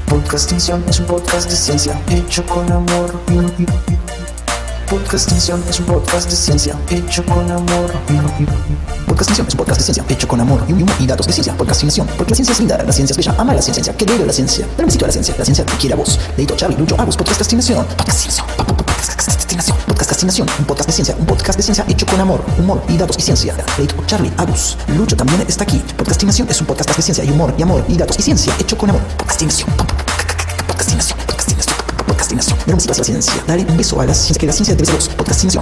Podcastinción es un podcast de ciencia hecho con amor. Podcastinción es un podcast de ciencia hecho con amor. Podcastinción es un podcast de ciencia hecho con amor y datos de ciencia. Podcastinción, porque la ciencia es linda, la ciencia es bella, ama la ciencia, que debe la ciencia. Dale un besito a la ciencia te quiere a vos. Leito, Charlie, Lucho, Agus, podcastinación. Podcastinación, un podcast de ciencia hecho con amor, humor y datos y ciencia. Leito, Charlie, Agus, Lucho también está aquí. Podcastinación es un podcast de ciencia y humor y datos y ciencia hecho con amor. Podcastinación. Dale un besito a la ciencia. Dale un beso a la ciencia, que la ciencia debe ser vos. Podcastinación.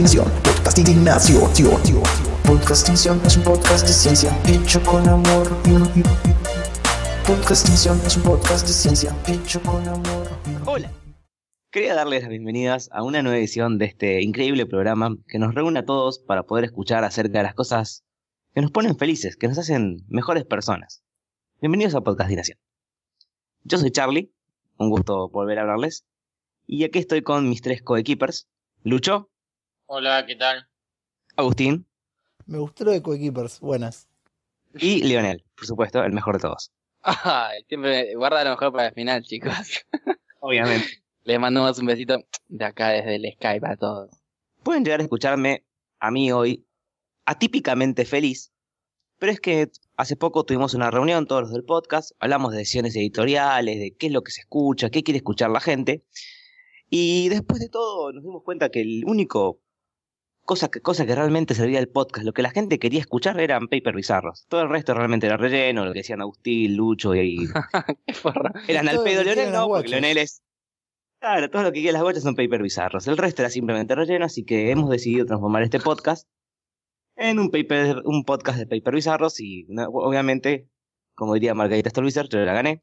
Podcastinción es un podcast de ciencia hecho con amor. Podcastinción es un podcast de ciencia hecho con amor. Hola. Quería darles las bienvenidas a una nueva edición de este increíble programa que nos reúne a todos para poder escuchar acerca de las cosas que nos ponen felices, que nos hacen mejores personas. Bienvenidos a Podcastinación. Yo soy Charlie, un gusto volver a hablarles. Y aquí estoy con mis tres coequippers. Lucho. Hola, ¿qué tal? Agustín. Me gustó lo de Coequippers, buenas. Y Leonel, por supuesto, el mejor de todos. Siempre guarda lo mejor para el final, chicos. Obviamente. Les mandamos un besito de acá desde el Skype a todos. Pueden llegar a escucharme a mí hoy atípicamente feliz, pero es que hace poco tuvimos una reunión, todos los del podcast, hablamos de decisiones editoriales, de qué es lo que se escucha, qué quiere escuchar la gente, y después de todo nos dimos cuenta que el único cosa que realmente servía del podcast, lo que la gente quería escuchar eran paper bizarros. Todo el resto realmente era relleno, lo que decían Agustín, Lucho y Qué forra. eran al pedo. Leonel no, porque guachas. Leonel es... Claro, todo lo que quiere las guachas son paper bizarros. El resto era simplemente relleno, así que hemos decidido transformar este podcast en un podcast de paper bizarros y obviamente, como diría Margarita Stolbizer, yo la gané.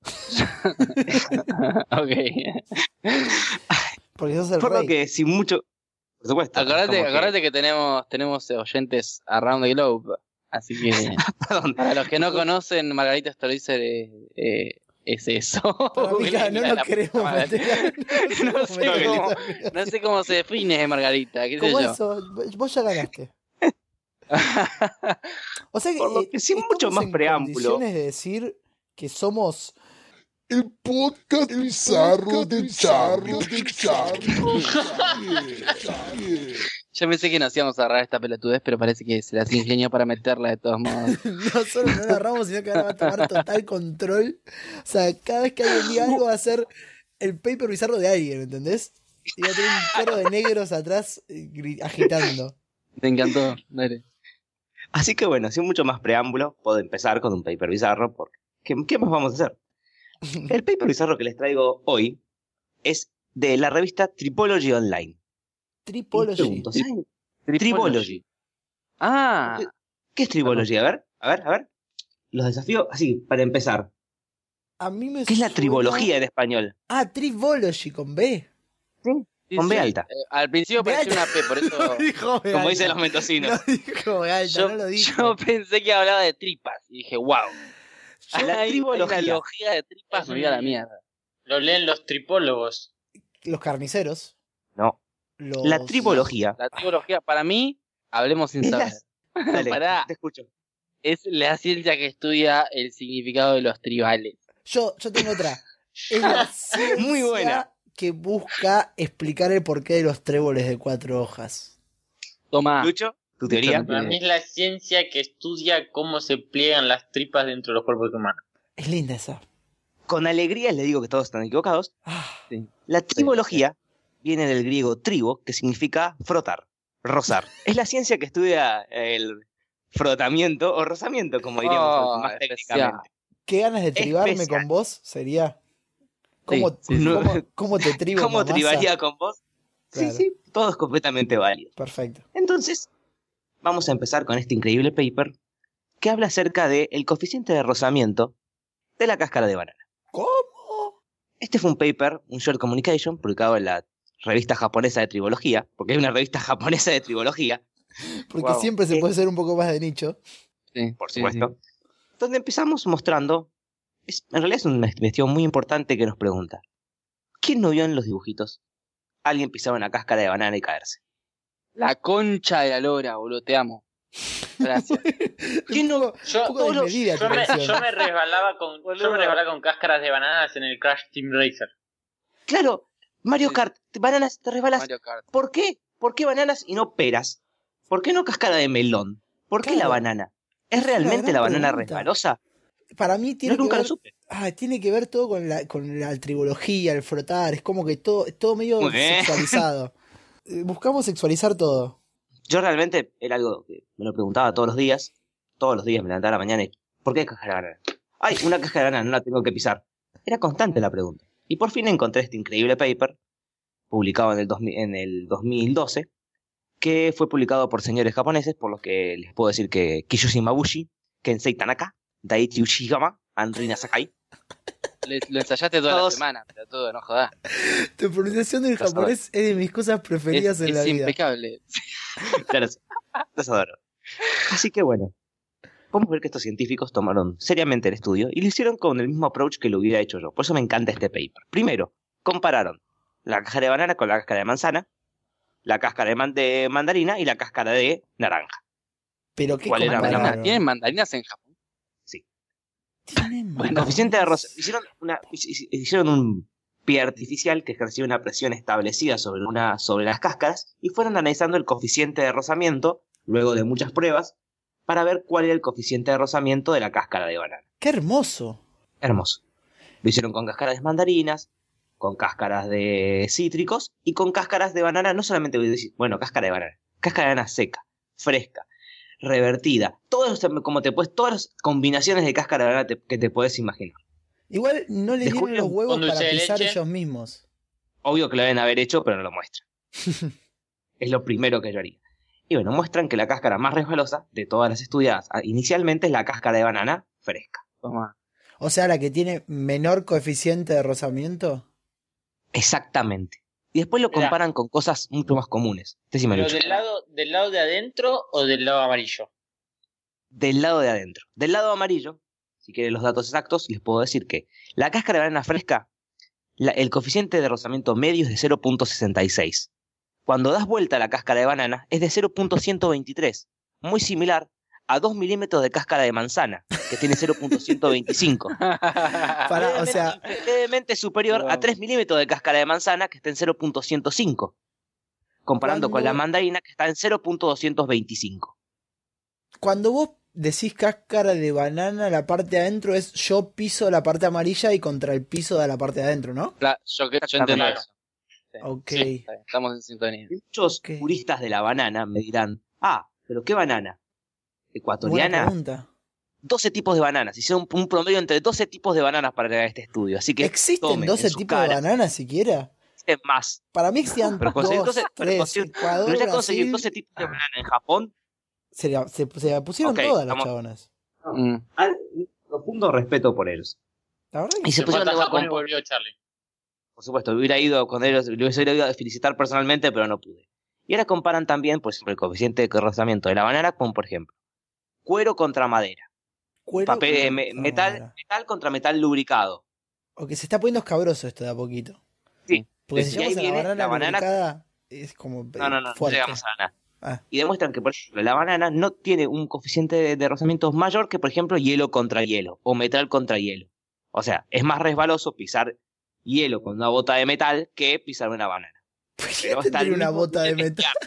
Ok. Porque sos el Por lo rey. que sin mucho... Por supuesto. Acordate que tenemos oyentes around the globe. Así que, Perdón. para los que no conocen, Margarita Stolbizer es eso. Pero, amiga, no nos queremos meter. No sé cómo se define Margarita, qué sé ¿Cómo yo. eso? Vos ya ganaste. O sea que, Por lo que sin estamos mucho más en preámbulo. condiciones de decir que somos El podcast bizarro de Charlie. Yo pensé que nos íbamos a agarrar esta pelotudez, pero parece que se las ingenió para meterla de todos modos. no solo no la agarramos, sino que ahora va a tomar total control. O sea, cada vez que alguien diga algo va a ser el paper bizarro de alguien, ¿entendés? Y va a tener un coro de negros atrás agitando. Me encantó, dale. Así que bueno, sin mucho más preámbulo, puedo empezar con un paper bizarro, porque ¿qué más vamos a hacer? El paper bizarro que les traigo hoy es de la revista Tripology Online. Tripology. Pregunto, ¿saben? Tripology. Ah, ¿Qué es Tripology? A ver. Los desafío así, para empezar. A mí me ¿Qué es la suena- tribología en español? Ah, Tribology con B. sí, Con B sí. alta. Al principio B parecía alta. una P, por eso No dijo B Como alta. dicen los mendocinos. No dijo B alta, yo, no lo dijo. yo pensé que hablaba de tripas. Y dije, wow. La Hay tribología. una logía de tripas, me voy a la mierda. Lo leen los tripólogos. Los carniceros. No. Los... La tribología. La tribología, para mí, hablemos sin Es saber. Dale, Pará. te escucho. Es la ciencia que estudia el significado de los tribales. Yo tengo otra. Es la ciencia Muy buena. que busca explicar el porqué de los tréboles de 4 hojas. Toma. Lucho, tu teoría. Para mí es la ciencia que estudia cómo se pliegan las tripas dentro de los cuerpos humanos. Es linda esa. Con alegría les digo que todos están equivocados. Ah, La tribología viene del griego tribo, que significa frotar, rozar. Es la ciencia que estudia el frotamiento o rozamiento, como diríamos más especial. técnicamente. qué ganas de tribarme Especial. con vos sería. ¿Cómo, Sí, sí, cómo te tribo? ¿Cómo mamasa? tribaría con vos? Claro. Sí, todo es completamente válido. Perfecto. Entonces, vamos a empezar con este increíble paper que habla acerca del coeficiente de rozamiento de la cáscara de banana. ¿Cómo? Este fue un paper, un short communication, publicado en la revista japonesa de tribología, porque hay una revista japonesa de tribología, Porque Wow. siempre se puede ser un poco más de nicho. Sí, por sí, supuesto, donde empezamos mostrando, en realidad es una investigación muy importante que nos pregunta, ¿quién no vio en los dibujitos alguien pisaba una cáscara de banana y caerse? La concha de la lora, boludo, te amo. Gracias. ¿Quién no? Un poco desmedida tu Yo mención. me resbalaba con cáscaras de bananas en el Crash Team Racer. Claro, Mario Sí. Kart, bananas, te resbalas. Mario Kart. ¿Por qué? ¿Por qué bananas y no peras? ¿Por qué no cáscara de melón? ¿Por qué Claro. la banana? ¿Es Es una realmente gran la banana pregunta. resbalosa? Para mí Yo tiene que nunca lo ver. supe. Tiene que ver todo con la tribología, el frotar. Es como que todo medio Muy bien. sexualizado. Buscamos sexualizar todo. Yo realmente era algo que me lo preguntaba todos los días. Todos los días me levantaba a la mañana y ¿por qué cáscara de banana? Ay, una cáscara de banana, no la tengo que pisar. Era constante la pregunta. Y por fin encontré este increíble paper, publicado en el 2012, que fue publicado por señores japoneses, por lo que les puedo decir que Kiyoshi Mabushi, Kensei Tanaka, Daichi Uchigama, Rina Sakai. Lo ensayaste toda Todos. la semana, pero todo, no jodas. Tu pronunciación del Los japonés es de mis cosas preferidas en la Es vida. impecable. Ya lo sé. Los adoro. Así que bueno, podemos ver que estos científicos tomaron seriamente el estudio y lo hicieron con el mismo approach que lo hubiera hecho yo. Por eso me encanta este paper. Primero, compararon la cáscara de banana con la cáscara de manzana, la cáscara de mandarina y la cáscara de naranja. Pero qué ¿Cuál era la compararon? banana? ¿Tienen mandarinas en Japón? Sí. Tienen El mandarinas. coeficiente de rosa. Hicieron un pie artificial que ejercía una presión establecida sobre las cáscaras y fueron analizando el coeficiente de rozamiento, luego de muchas pruebas, para ver cuál era el coeficiente de rozamiento de la cáscara de banana. ¡Qué hermoso! Hermoso. Lo hicieron con cáscaras de mandarinas, con cáscaras de cítricos y con cáscaras de banana, no solamente, bueno, cáscara de banana seca, fresca, revertida, todas las combinaciones de cáscara de banana que te puedes imaginar. Igual no le dieron Descubrieron los huevos con dulce para de pisar leche. ellos mismos. Obvio que lo deben haber hecho, pero no lo muestran. Es lo primero que yo haría. Y bueno, muestran que la cáscara más resbalosa de todas las estudiadas inicialmente es la cáscara de banana fresca. Toma. O sea, la que tiene menor coeficiente de rozamiento. Exactamente. Y después lo Mirá. comparan con cosas mucho más comunes. Decime, ¿Pero Lucho. del lado de adentro o del lado amarillo? Del lado de adentro. Del lado amarillo, si quieren los datos exactos, les puedo decir que la cáscara de banana fresca, el coeficiente de rozamiento medio es de 0.66. Cuando das vuelta a la cáscara de banana es de 0.123, muy similar a 2 milímetros de cáscara de manzana, que tiene 0.125. O sea, Levemente superior a Wow. 3 milímetros de cáscara de manzana, que está en 0.105. Comparando con la Cuando- mandarina, que está en 0.225. cuando vos decís cáscara de banana, la parte de adentro es yo piso la parte amarilla y contra el piso de la parte de adentro, ¿no? Claro, yo entiendo Exactamente. eso. Sí, Ok. está bien, estamos en sintonía. Y muchos Ok. puristas de la banana me dirán, pero ¿qué banana? Buena Ecuatoriana, pregunta. 12 tipos de bananas. Hicieron un promedio entre 12 tipos de bananas para crear este estudio. Así que ¿Existen tomen 12 en sus tipos de caras, bananas siquiera? existen más. Para mí existían Pero conseguir 2, 12, pero 3, conseguir- Ecuador, pero ya conseguir Brasil. 12 tipos de banana en Japón, Se la pusieron Ok, todas las estamos- chabonas. Mm. al profundo respeto por ellos. La verdad que Y se Se fue pusieron hasta de Japón y acuerdo. volvió Charlie. Por supuesto, hubiera ido con ellos, le hubiera ido a felicitar personalmente, pero no pude. Y ahora comparan también, por ejemplo, el coeficiente de rozamiento de la banana con, por ejemplo, cuero contra madera, cuero papel, contra metal, madera. metal contra metal lubricado. Ok, se está poniendo escabroso esto de a poquito. Sí. Porque Y si ahí llamas a la viene banana la banana- lubricada, es como No fuerte. llegamos a nada. Ah. Y demuestran que, por ejemplo, la banana no tiene un coeficiente de rozamiento mayor que, por ejemplo, hielo contra hielo o metal contra hielo. O sea, es más resbaloso pisar hielo con una bota de metal que pisar una banana. ¿Por qué Pero está al tendría una mismo bota de nivel de metal?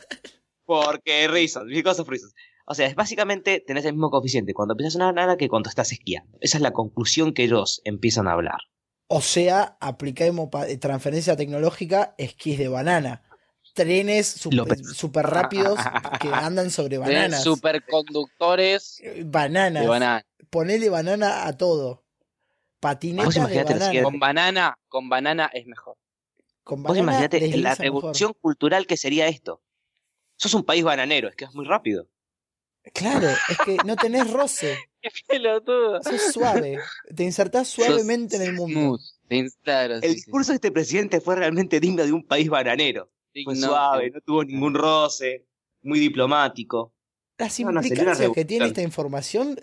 Porque reasons, because of reasons. O sea, es básicamente tenés el mismo coeficiente cuando pisas una banana que cuando estás esquiando. Esa es la conclusión que ellos empiezan a hablar. O sea, aplicamos transferencia tecnológica, esquís de banana. Trenes López. super rápidos que andan sobre bananas. Superconductores Bananas. de banana. Ponele banana a todo. Vos Patineta de imaginate lo banana. Con banana es mejor. Con Vos banana imaginate desliza la mejor. revolución cultural que sería esto. Sos un país bananero, es que es muy rápido. Claro, es que no tenés roce. ¡Qué pelotudo! Sos suave. Te insertás suavemente en el mundo. Smooth. Claro, El discurso de este presidente fue realmente digno de un país bananero. Fue suave, no tuvo ningún roce, muy diplomático. Las No, no, sería una implicancias que tiene revolución. esta información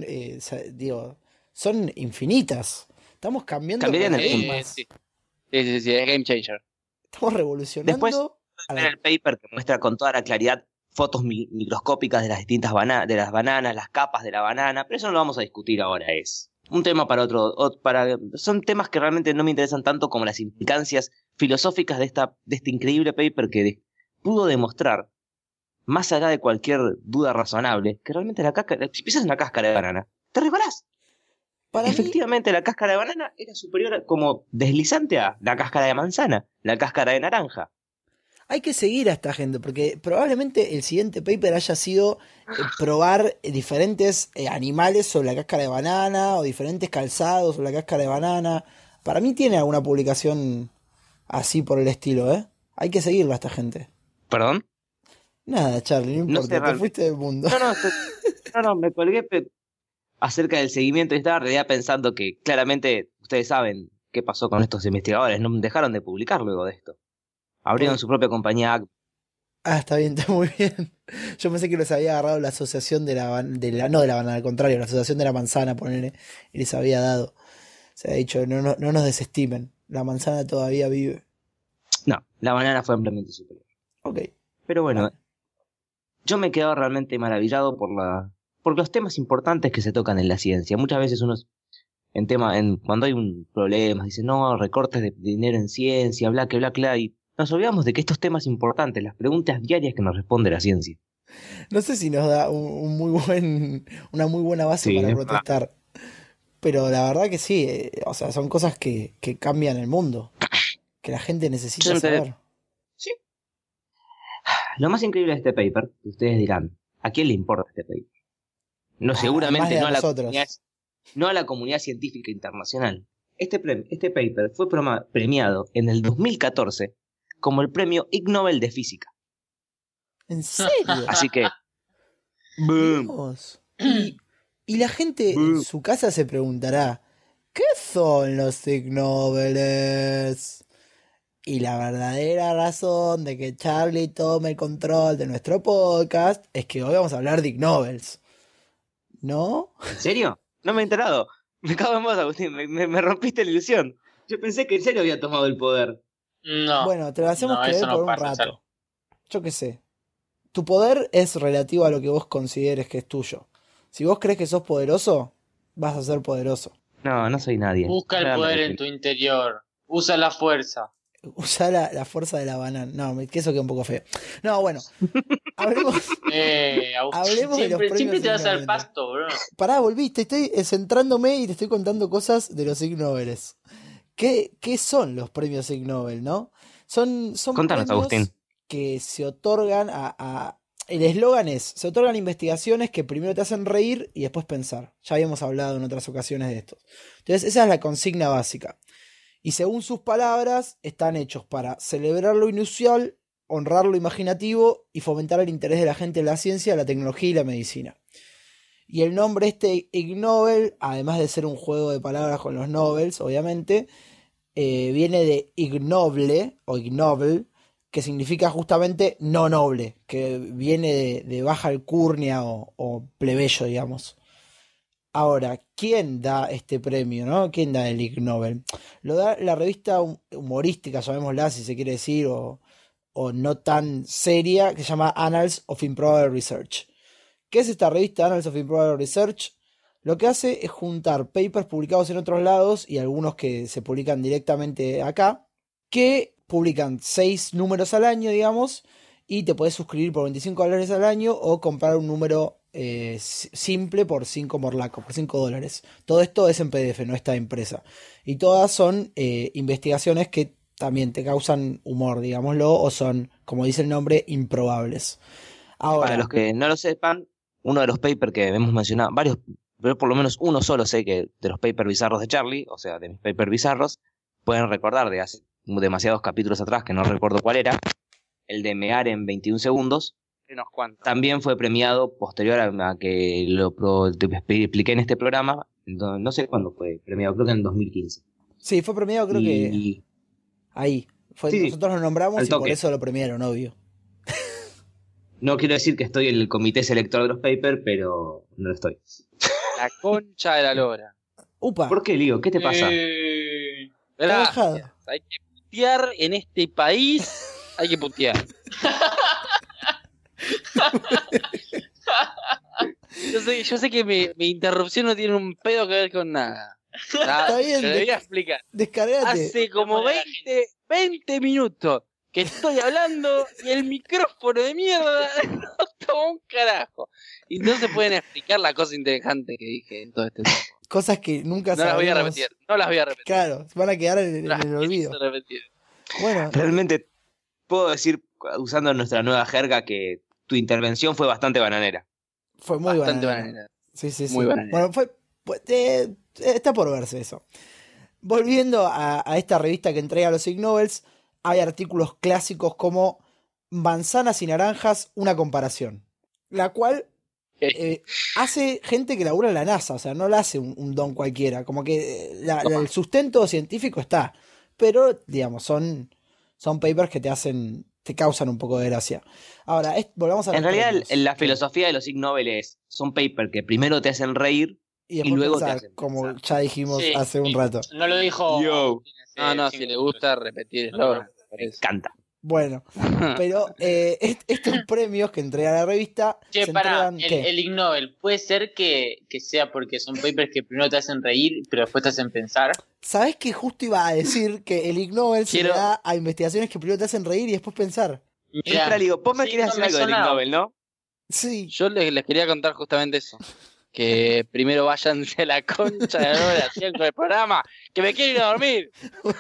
son infinitas. Estamos cambiando Cambiarían el mundo. paradigmas. Sí, es game changer. Estamos revolucionando Después, a Ver la- el paper que muestra con toda la claridad fotos microscópicas de las distintas de las bananas, las capas de la banana, pero eso no lo vamos a discutir ahora, es un tema para son temas que realmente no me interesan tanto como las implicancias filosóficas de este increíble paper que pudo demostrar, más allá de cualquier duda razonable, que realmente si pisas una cáscara de banana, te resbalás. Efectivamente, la cáscara de banana era superior como deslizante a la cáscara de manzana, la cáscara de naranja. Hay que seguir a esta gente, porque probablemente el siguiente paper haya sido probar diferentes animales sobre la cáscara de banana, o diferentes calzados sobre la cáscara de banana. Para mí tiene alguna publicación así por el estilo, ¿eh? Hay que seguirlo a esta gente. ¿Perdón? Nada, Charlie, no importa, sé, te fuiste del mundo. No, me colgué acerca del seguimiento y estaba en realidad pensando que claramente ustedes saben qué pasó con estos investigadores, no dejaron de publicar luego de esto. Abrieron su propia compañía. Está bien, está muy bien. Yo pensé que los había agarrado la asociación no de la banana, al contrario, la asociación de la manzana, ponele, y les había dado. Se ha dicho, no nos desestimen, la manzana todavía vive. No, la banana fue ampliamente superior. Ok. Pero bueno, yo me he quedado realmente maravillado por los temas importantes que se tocan en la ciencia. Muchas veces uno cuando hay un problema, dice, no, recortes de dinero en ciencia, bla, y nos olvidamos de que estos temas importantes, las preguntas diarias que nos responde la ciencia. No sé si nos da una muy buena base para protestar. Pero la verdad que sí, o sea, son cosas que cambian el mundo. Que la gente necesita saber. Sí. Lo más increíble de este paper, que ustedes dirán, ¿a quién le importa este paper? No, seguramente no a la comunidad científica internacional. Este paper fue premiado en el 2014 como el premio Ig Nobel de Física. ¿En serio? Así que... ¡boom! Y la gente en su casa se preguntará, ¿qué son los Ig Nobeles? Y la verdadera razón de que Charlie tome el control de nuestro podcast es que hoy vamos a hablar de Ig Nobels. ¿No? ¿En serio? No me he enterado. Me cago en vos, Agustín. Me rompiste la ilusión. Yo pensé que en serio había tomado el poder. No. Bueno, te lo hacemos creer por un rato. Yo qué sé. Tu poder es relativo a lo que vos consideres que es tuyo. Si vos crees que sos poderoso, vas a ser poderoso. No soy nadie. Busca el poder en tu interior. Usa la fuerza. Usa la fuerza de la banana. No, que eso queda un poco feo. No, bueno. Hablemos de los premios. Siempre te vas al pasto, bro. Pará, volviste. Estoy centrándome y te estoy contando cosas de los Ig Nobeles. ¿Qué son los premios Ig Nobel, no? Son Contanos, premios Agustín. Que se otorgan el eslogan es, se otorgan investigaciones que primero te hacen reír y después pensar. Ya habíamos hablado en otras ocasiones de esto. Entonces, esa es la consigna básica. Y según sus palabras, están hechos para celebrar lo inusual, honrar lo imaginativo y fomentar el interés de la gente en la ciencia, la tecnología y la medicina. Y el nombre Ig Nobel, además de ser un juego de palabras con los Nobels, obviamente, viene de ignoble o ignoble, que significa justamente no noble, que viene de baja alcurnia o plebeyo, digamos. Ahora, ¿quién da este premio, no? ¿Quién da el Ig Nobel? Lo da la revista humorística, llamémosla si se quiere decir, o no tan seria, que se llama Annals of Improbable Research. ¿Qué es esta revista Annals of Improbable Research? Lo que hace es juntar papers publicados en otros lados y algunos que se publican directamente acá, que publican 6 números al año, digamos, y te puedes suscribir por $25 al año o comprar un número simple por 5 morlacos, por $5. Todo esto es en PDF, no está impresa. Y todas son investigaciones que también te causan humor, digámoslo, o son, como dice el nombre, improbables. Ahora, para los que no lo sepan, uno de los papers que hemos mencionado, varios, pero por lo menos uno solo sé que de los papers bizarros de Charlie, o sea, de mis papers bizarros, pueden recordar de hace demasiados capítulos atrás, que no recuerdo cuál era, el de mear en 21 segundos, también fue premiado posterior a que te expliqué en este programa, no sé cuándo fue premiado, creo que en el 2015. Sí, fue premiado creo que ahí. Sí, nosotros lo nombramos y toque. por eso lo premiaron, obvio. No quiero decir que estoy en el comité selector de los papers, pero no lo estoy. La concha de la lora. Upa. ¿Por qué, Lío? ¿Qué te pasa? Gracias. Hay que putear en este país. Hay que putear. Yo sé que mi interrupción no tiene un pedo que ver con nada. Está bien, Te lo voy a explicar. Descargate. Hace como 20 minutos que estoy hablando y el micrófono de mierda no toma un carajo. Y no se pueden explicar la cosa interesante que dije en todo este tiempo. Cosas que nunca No las voy a sabremos. repetir, no las voy a repetir. Claro, van a quedar en No las el olvido. pienso repetir. Bueno, Realmente puedo decir, usando nuestra nueva jerga, que tu intervención fue bastante bananera. fue muy Bastante bananera. bananera. Sí, sí, sí. Muy bananera. Bueno, está por verse eso. Volviendo a esta revista que entrega los Ig Nobels, hay artículos clásicos como Manzanas y naranjas, una comparación. La cual hace gente que labura en la NASA, o sea, no la hace un don cualquiera. Como que el sustento científico está. Pero, digamos, son papers que te causan un poco de gracia. Ahora, volvamos a los En realidad, premios. la filosofía de los Ig Nobel son papers que primero te hacen reír Y y luego te pensar, hacen como pensar. ya dijimos Sí, hace un rato. No lo dijo. Yo. No, si le gusta repetir eslogan. Me encanta. Bueno, pero estos premios que entrega la revista Che, se pará, entregan... ¿qué? el Ig Nobel, ¿puede ser que sea porque son papers que primero te hacen reír, pero después te hacen pensar? ¿Sabés que justo iba a decir que el Ig Nobel se le Quiero- da a investigaciones que primero te hacen reír y después pensar? Mirá, Espera, digo, vos me sí, querés no decir me algo del Ig sonaba. Nobel, ¿no? Sí. Yo les quería contar justamente eso. Que primero váyanse a la concha de la hora con el programa. Que me quiero ir a dormir.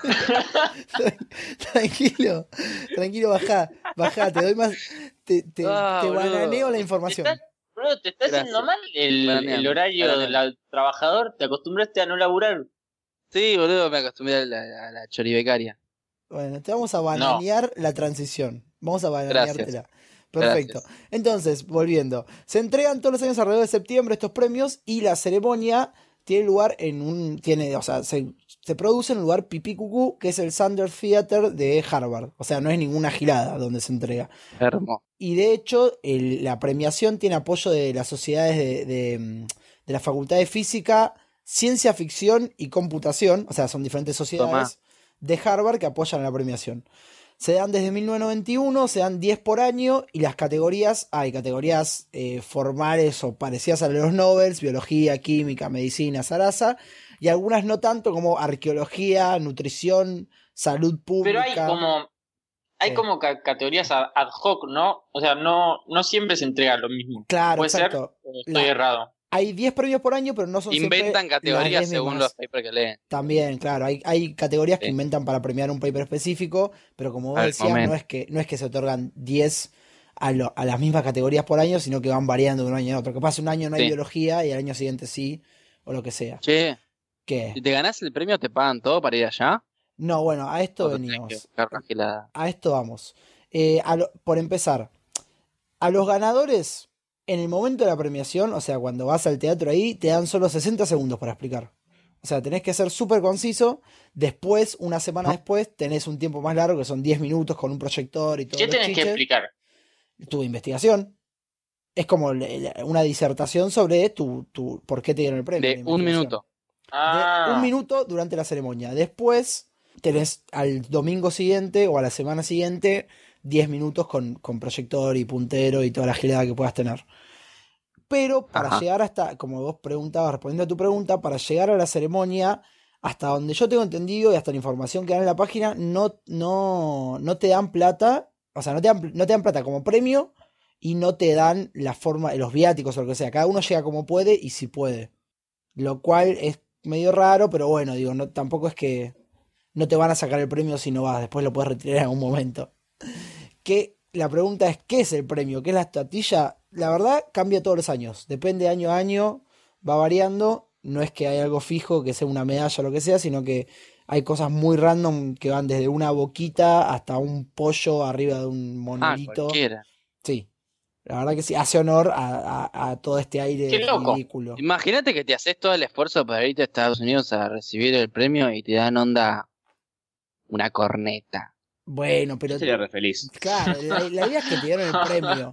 Tranquilo, bajá, te doy más, te Boludo. bananeo la información. Bro, te está haciendo Gracias. mal el Bananeame, horario bananeame. del trabajador. Te acostumbraste a no laburar. Sí, boludo, me acostumbré a la choribecaria. Bueno, te vamos a bananear la transición. Vamos a bananeártela. Gracias. Perfecto. Entonces, volviendo. Se entregan todos los años alrededor de septiembre estos premios y la ceremonia tiene lugar se produce en un lugar pipí cucú, que es el Sanders Theater de Harvard. O sea, no es ninguna gilada donde se entrega. Hermoso. Y de hecho, la premiación tiene apoyo de las sociedades de la Facultad de Física, Ciencia Ficción y Computación. O sea, son diferentes sociedades de Harvard que apoyan a la premiación. Se dan desde 1991, se dan 10 por año y las categorías, hay categorías formales o parecidas a los Nobels, biología, química, medicina, zaraza, y algunas no tanto como arqueología, nutrición, salud Pero pública. hay como categorías ad hoc, ¿no? O sea, no siempre se entrega lo mismo. Claro, ¿Puede exacto. ser? ¿O estoy errado? Hay 10 premios por año, pero no son siempre Inventan las categorías 10 según mismas. los papers que leen. También, claro, hay categorías que Sí. inventan para premiar un paper específico, pero como vos Al decías, momento. no es que se otorgan 10 a las mismas categorías por año, sino que van variando de un año a otro. Que pasa un año no hay Sí. biología y al año siguiente sí, o lo que sea. Che, ¿Qué? si te ganás el premio, ¿te pagan todo para ir allá? No, bueno, a esto ¿O te tenés que venimos. buscar una gilada? A esto vamos. Por empezar, a los ganadores, en el momento de la premiación, o sea, cuando vas al teatro ahí, te dan solo 60 segundos para explicar. O sea, tenés que ser súper conciso. Después, una semana después, tenés un tiempo más largo, que son 10 minutos con un proyector y todo. ¿Qué tenés que explicar? Tu investigación. Es como una disertación sobre tu por qué te dieron el premio. De la un investigación. minuto. Ah, Un minuto durante la ceremonia. Después tenés al domingo siguiente o a la semana siguiente 10 minutos con proyector y puntero y toda la gilada que puedas tener. Pero para Ajá. llegar hasta, como vos preguntabas, respondiendo a tu pregunta, para llegar a la ceremonia, hasta donde yo tengo entendido y hasta la información que dan en la página, no te dan plata, o sea, no te dan plata como premio y no te dan la forma, los viáticos o lo que sea. Cada uno llega como puede y si puede. Lo cual es medio raro, pero bueno, digo, tampoco es que no te van a sacar el premio si no vas, después lo puedes retirar en algún momento. Que la pregunta es, ¿qué es el premio? ¿Qué es la estatuilla? La verdad, cambia todos los años. Depende año a año, va variando. No es que hay algo fijo, que sea una medalla o lo que sea, sino que hay cosas muy random que van desde una boquita hasta un pollo arriba de un monolito. Cualquiera. Sí, la verdad que sí, hace honor a todo este aire Qué loco. ridículo. Imagínate que te haces todo el esfuerzo para irte a Estados Unidos a recibir el premio y te dan onda una corneta. Bueno, Yo pero sería re feliz. claro, la idea es que te dieron el premio.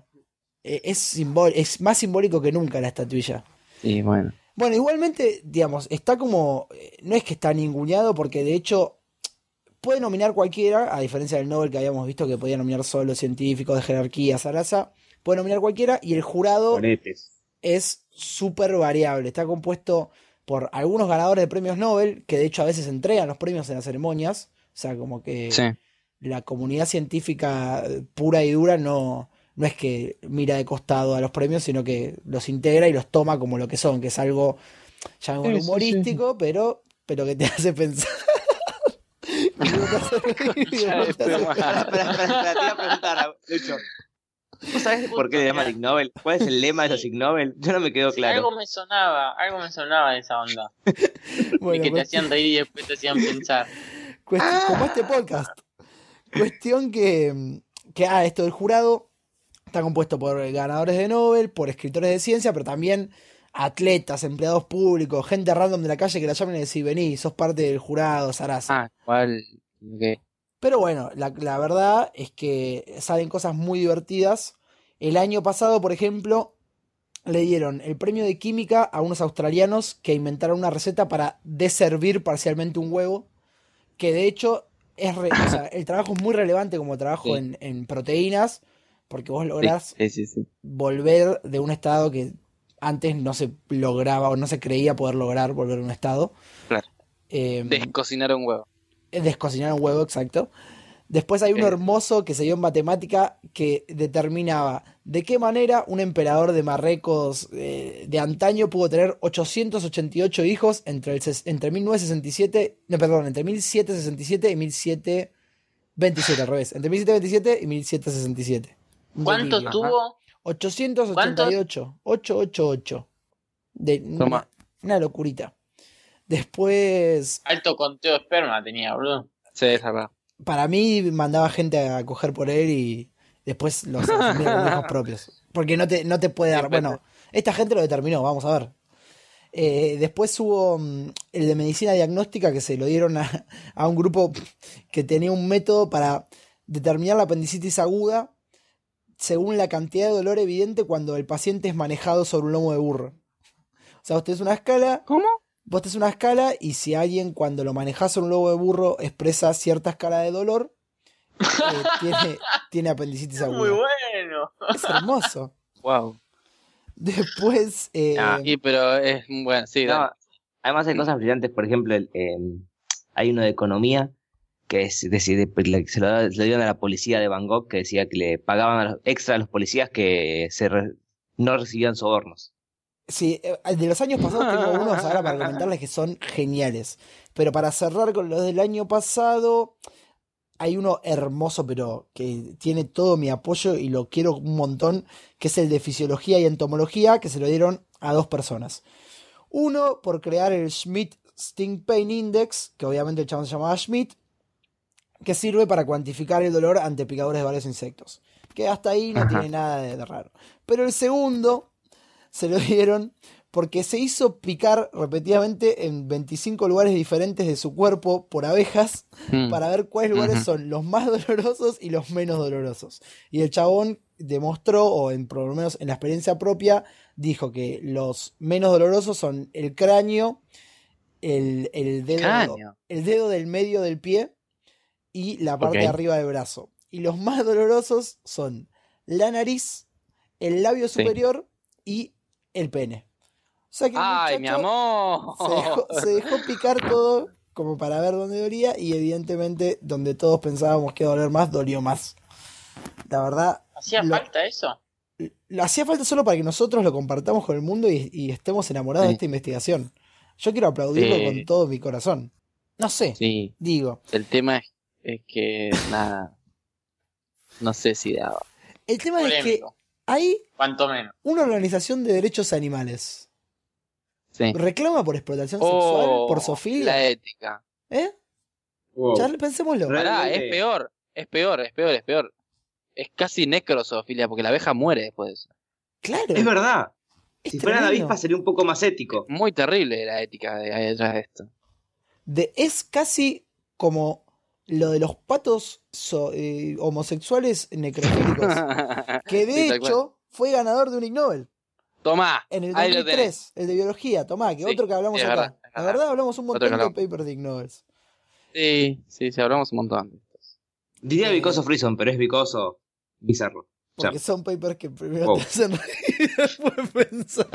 Es más simbólico que nunca la estatuilla. Sí, bueno. Bueno, igualmente, digamos, está como. No es que está ninguneado, porque de hecho puede nominar cualquiera, a diferencia del Nobel que habíamos visto que podía nominar solo científicos de jerarquía, zaraza. puede nominar cualquiera, y el jurado Boletes. es súper variable. Está compuesto por algunos ganadores de premios Nobel, que de hecho a veces entregan los premios en las ceremonias. O sea, como que Sí. la comunidad científica pura y dura no es que mira de costado a los premios, sino que los integra y los toma como lo que son, que es algo llamémoslo humorístico, pero que te hace pensar. Que no te hace reír, que no te hace- Espera, te iba a preguntar, Lucho. ¿Vos sabés por qué le llaman Ig Nobel? ¿Cuál es el lema de los Ig Nobel? Yo no me quedo Sí, claro. algo me sonaba de esa onda. Bueno, de que te hacían reír y después te hacían pensar. como este podcast. Cuestión que esto del jurado está compuesto por ganadores de Nobel, por escritores de ciencia, pero también atletas, empleados públicos, gente random de la calle que la llaman y decís, vení, sos parte del jurado, Sarasa. ¿Cuál? ¿Qué? Pero bueno, la verdad es que salen cosas muy divertidas. El año pasado, por ejemplo, le dieron el premio de química a unos australianos que inventaron una receta para deservir parcialmente un huevo, que de hecho o sea, el trabajo es muy relevante como trabajo Sí. en proteínas, porque vos lográs Sí. volver de un estado que antes no se lograba o no se creía poder lograr volver a un estado. Claro. Eh, Descocinar un huevo. descocinar un huevo, exacto. Después hay uno hermoso que se dio en matemática que determinaba de qué manera un emperador de Marruecos de antaño pudo tener 888 hijos entre 1967, no, perdón, entre 1767 y 1727, al revés, entre 1727 y 1767. Un ¿Cuántos delirio. tuvo? 888, 888. Toma. Una locurita. Después, Alto conteo de esperma tenía, boludo. Sí, es verdad. para mí mandaba gente a coger por él y después los asumía como hijos propios. Porque no te puede dar. Bueno, esta gente lo determinó, vamos a ver. Después hubo el de medicina diagnóstica que se lo dieron a un grupo que tenía un método para determinar la apendicitis aguda según la cantidad de dolor evidente cuando el paciente es manejado sobre un lomo de burro. O sea, usted es una escala. ¿Cómo? Vos tenés una escala y si alguien cuando lo manejás sobre un lomo de burro expresa cierta escala de dolor, tiene apendicitis aguda. Muy bueno. Es hermoso. Wow. Después, Pero es bueno, sí, No, dale. además hay cosas brillantes, por ejemplo, hay uno de economía que se lo dieron a la policía de Bangkok, que decía que le pagaban extra a los policías que no recibían sobornos. sí, de los años pasados tengo unos ahora para comentarles que son geniales. Pero para cerrar con los del año pasado, hay uno hermoso, pero que tiene todo mi apoyo y lo quiero un montón, que es el de fisiología y entomología, que se lo dieron a 2 personas. Uno por crear el Schmidt Sting Pain Index, que obviamente el chabón se llamaba Schmidt, que sirve para cuantificar el dolor ante picadores de varios insectos. Que hasta ahí no tiene nada de raro. Pero el segundo se lo dieron porque se hizo picar repetidamente en 25 lugares diferentes de su cuerpo por abejas para ver cuáles lugares son los más dolorosos y los menos dolorosos. Y el chabón demostró, o por lo menos en la experiencia propia, dijo que los menos dolorosos son el cráneo, el dedo del medio del pie y la parte de arriba del brazo. Y los más dolorosos son la nariz, el labio superior y el pene. O sea que el ¡Ay, mi muchacho amor! se dejó picar todo como para ver dónde dolía y evidentemente donde todos pensábamos que iba a doler más, dolió más. La verdad, ¿Hacía falta eso? lo hacía falta solo para que nosotros lo compartamos con el mundo y estemos enamorados de esta investigación. Yo quiero aplaudirlo con todo mi corazón. No sé, digo. El tema es que nada. No sé si daba. El tema es que Polémico. hay Cuanto menos. una organización de derechos animales. Sí. Reclama por explotación sexual, por zoofilia. La ética. ¿Eh? Wow. Ya pensémoslo. Pará, es peor. Es casi necrosofilia porque la abeja muere después de eso. Claro. Es verdad. Es Si fuera la tremendo. avispa sería un poco más ético. Muy terrible la ética hay detrás de esto. Es casi como lo de los patos homosexuales necrofílicos. Que de Sí, tal hecho fue ganador de un Ig Nobel. Tomá, En el ahí lo 2003, el de biología, tomá, que Sí, otro que hablamos es acá. verdad, es La verdad. verdad, hablamos un Otro que montón de hablamos. papers de Ig Nobels. Sí, hablamos un montón. Diría Because of Reason, pero es Because of Bizarro. Porque son papers que primero Wow. te hacen reír y después pensar.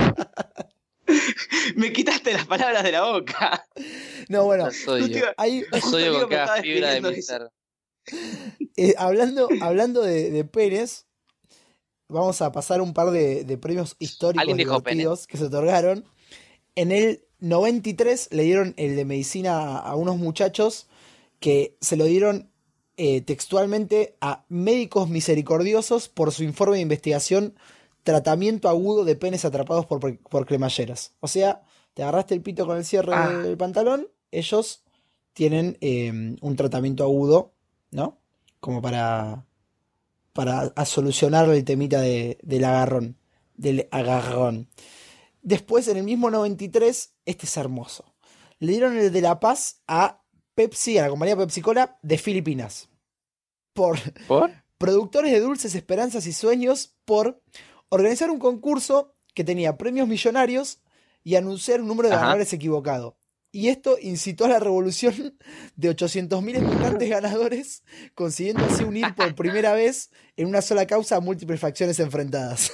Me quitaste las palabras de la boca. No, bueno, Los odio. hay, Los odio Diego con me cada estaba fibra de mi escribiendo ser. hablando de penes, vamos a pasar un par de premios históricos Alguien dijo divertidos que se otorgaron. En el 93 le dieron el de medicina a unos muchachos que se lo dieron textualmente a médicos misericordiosos por su informe de investigación tratamiento agudo de penes atrapados por cremalleras. O sea, te agarraste el pito con el cierre del pantalón, ellos tienen un tratamiento agudo, ¿no? Como para solucionar el temita del agarrón. Del agarrón. Después, en el mismo 93, este es hermoso. Le dieron el de La Paz a Pepsi, a la compañía Pepsi Cola de Filipinas. ¿Por? Productores de dulces esperanzas y sueños, por organizar un concurso que tenía premios millonarios y anunciar un número de ganadores equivocado. Y esto incitó a la revolución de 800.000 expectantes ganadores, consiguiendo así unir por primera vez en una sola causa a múltiples facciones enfrentadas.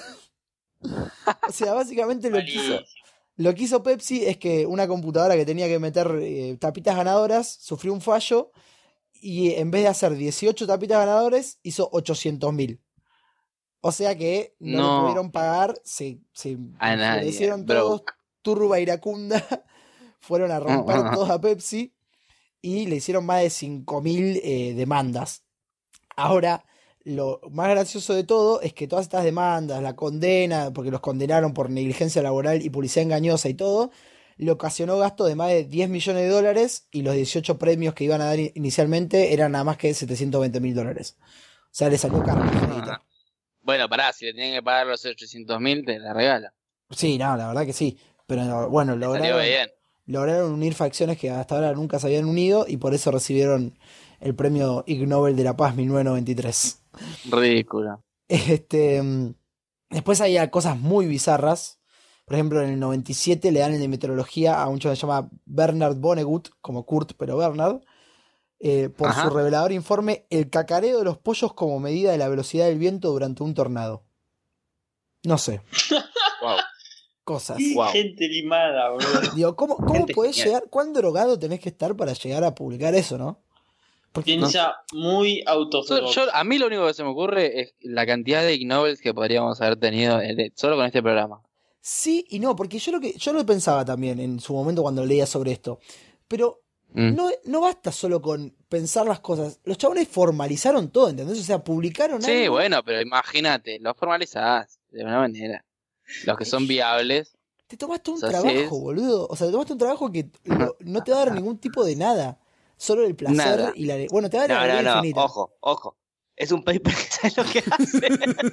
O sea, básicamente lo que hizo Pepsi es que una computadora que tenía que meter tapitas ganadoras sufrió un fallo y en vez de hacer 18 tapitas ganadores hizo 800.000. O sea que no le pudieron pagar, se hicieron todos turba iracunda, fueron a romper todo a Pepsi y le hicieron más de 5.000 demandas. Ahora, lo más gracioso de todo es que todas estas demandas, la condena, porque los condenaron por negligencia laboral y publicidad engañosa y todo, le ocasionó gasto de más de 10 millones de dólares y los 18 premios que iban a dar inicialmente eran nada más que $720.000. O sea, le salió caro. Bueno, pará, si le tenían que pagar los 800.000, te la regala. Sí, no, la verdad que sí. Pero bueno, Salió bien. lograron unir facciones que hasta ahora nunca se habían unido y por eso recibieron el premio Ig Nobel de la Paz 1993. Ridículo. Después hay cosas muy bizarras. Por ejemplo, en el 97 le dan el de meteorología a un chico que se llama Bernard Vonnegut, como Kurt, pero Bernard, por su revelador informe El cacareo de los pollos como medida de la velocidad del viento durante un tornado. No sé. Wow. Cosas. Wow. Gente limada, boludo. Digo, ¿cómo Gente podés genial. llegar? ¿Cuán drogado tenés que estar para llegar a publicar eso, no? Porque Piensa muy autoflow. A mí lo único que se me ocurre es la cantidad de Ig Nobels que podríamos haber tenido solo con este programa. sí y no, porque yo lo pensaba también en su momento cuando leía sobre esto. Pero no basta solo con pensar las cosas. Los chabones formalizaron todo, ¿entendés? O sea, publicaron Sí, algo. bueno, pero imagínate, lo formalizás de una manera. Los que son viables. Te tomaste un O sea, trabajo, sí es- boludo. O sea, te tomaste un trabajo que no te va a dar ningún tipo de nada. Solo el placer Nada. y la... Bueno, te va a dar la alegría No, infinita. ojo. Es un paper que sabe lo que hace.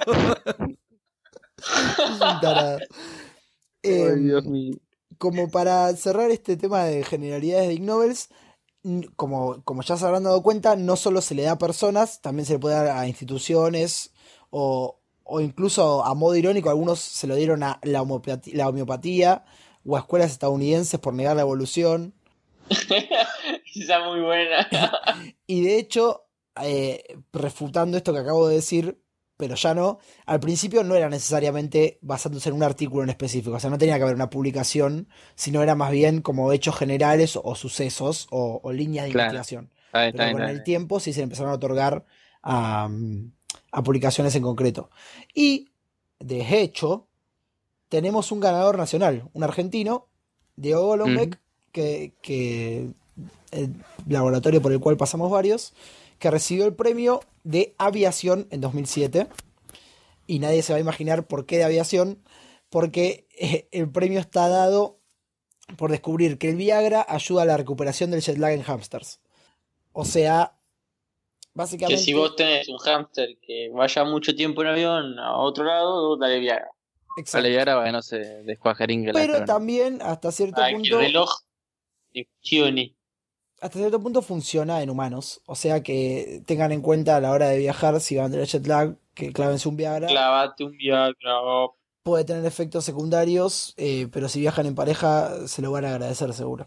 Es un tarado. mío. Como para cerrar este tema de generalidades de Ig Nobels, como ya se habrán dado cuenta, no solo se le da a personas, también se le puede dar a instituciones o incluso a modo irónico, algunos se lo dieron a la homeopatía o a escuelas estadounidenses por negar la evolución. Esa muy buena. Y de hecho, refutando esto que acabo de decir, pero ya no, al principio no era necesariamente basándose en un artículo en específico, o sea, no tenía que haber una publicación, sino era más bien como hechos generales o sucesos o líneas de investigación. Pero con el tiempo sí se le empezaron a otorgar a publicaciones en concreto. Y, de hecho, tenemos un ganador nacional, un argentino, Diego Golombek, que el laboratorio por el cual pasamos varios, que recibió el premio de aviación en 2007. Y nadie se va a imaginar por qué de aviación, porque el premio está dado por descubrir que el Viagra ayuda a la recuperación del jet lag en hamsters. O sea, básicamente... Que si vos tenés un hámster que vaya mucho tiempo en avión a otro lado, dale Viagra. Exacto. Dale Viagra para que no se descuajaringue la Pero corona. también, hasta cierto Para que punto... el reloj ni funcione. Hasta cierto punto funciona en humanos. O sea que tengan en cuenta a la hora de viajar, si van a tener jet lag, que clávense un Viagra. Clavate un Viagra. Puede tener efectos secundarios, pero si viajan en pareja se lo van a agradecer seguro.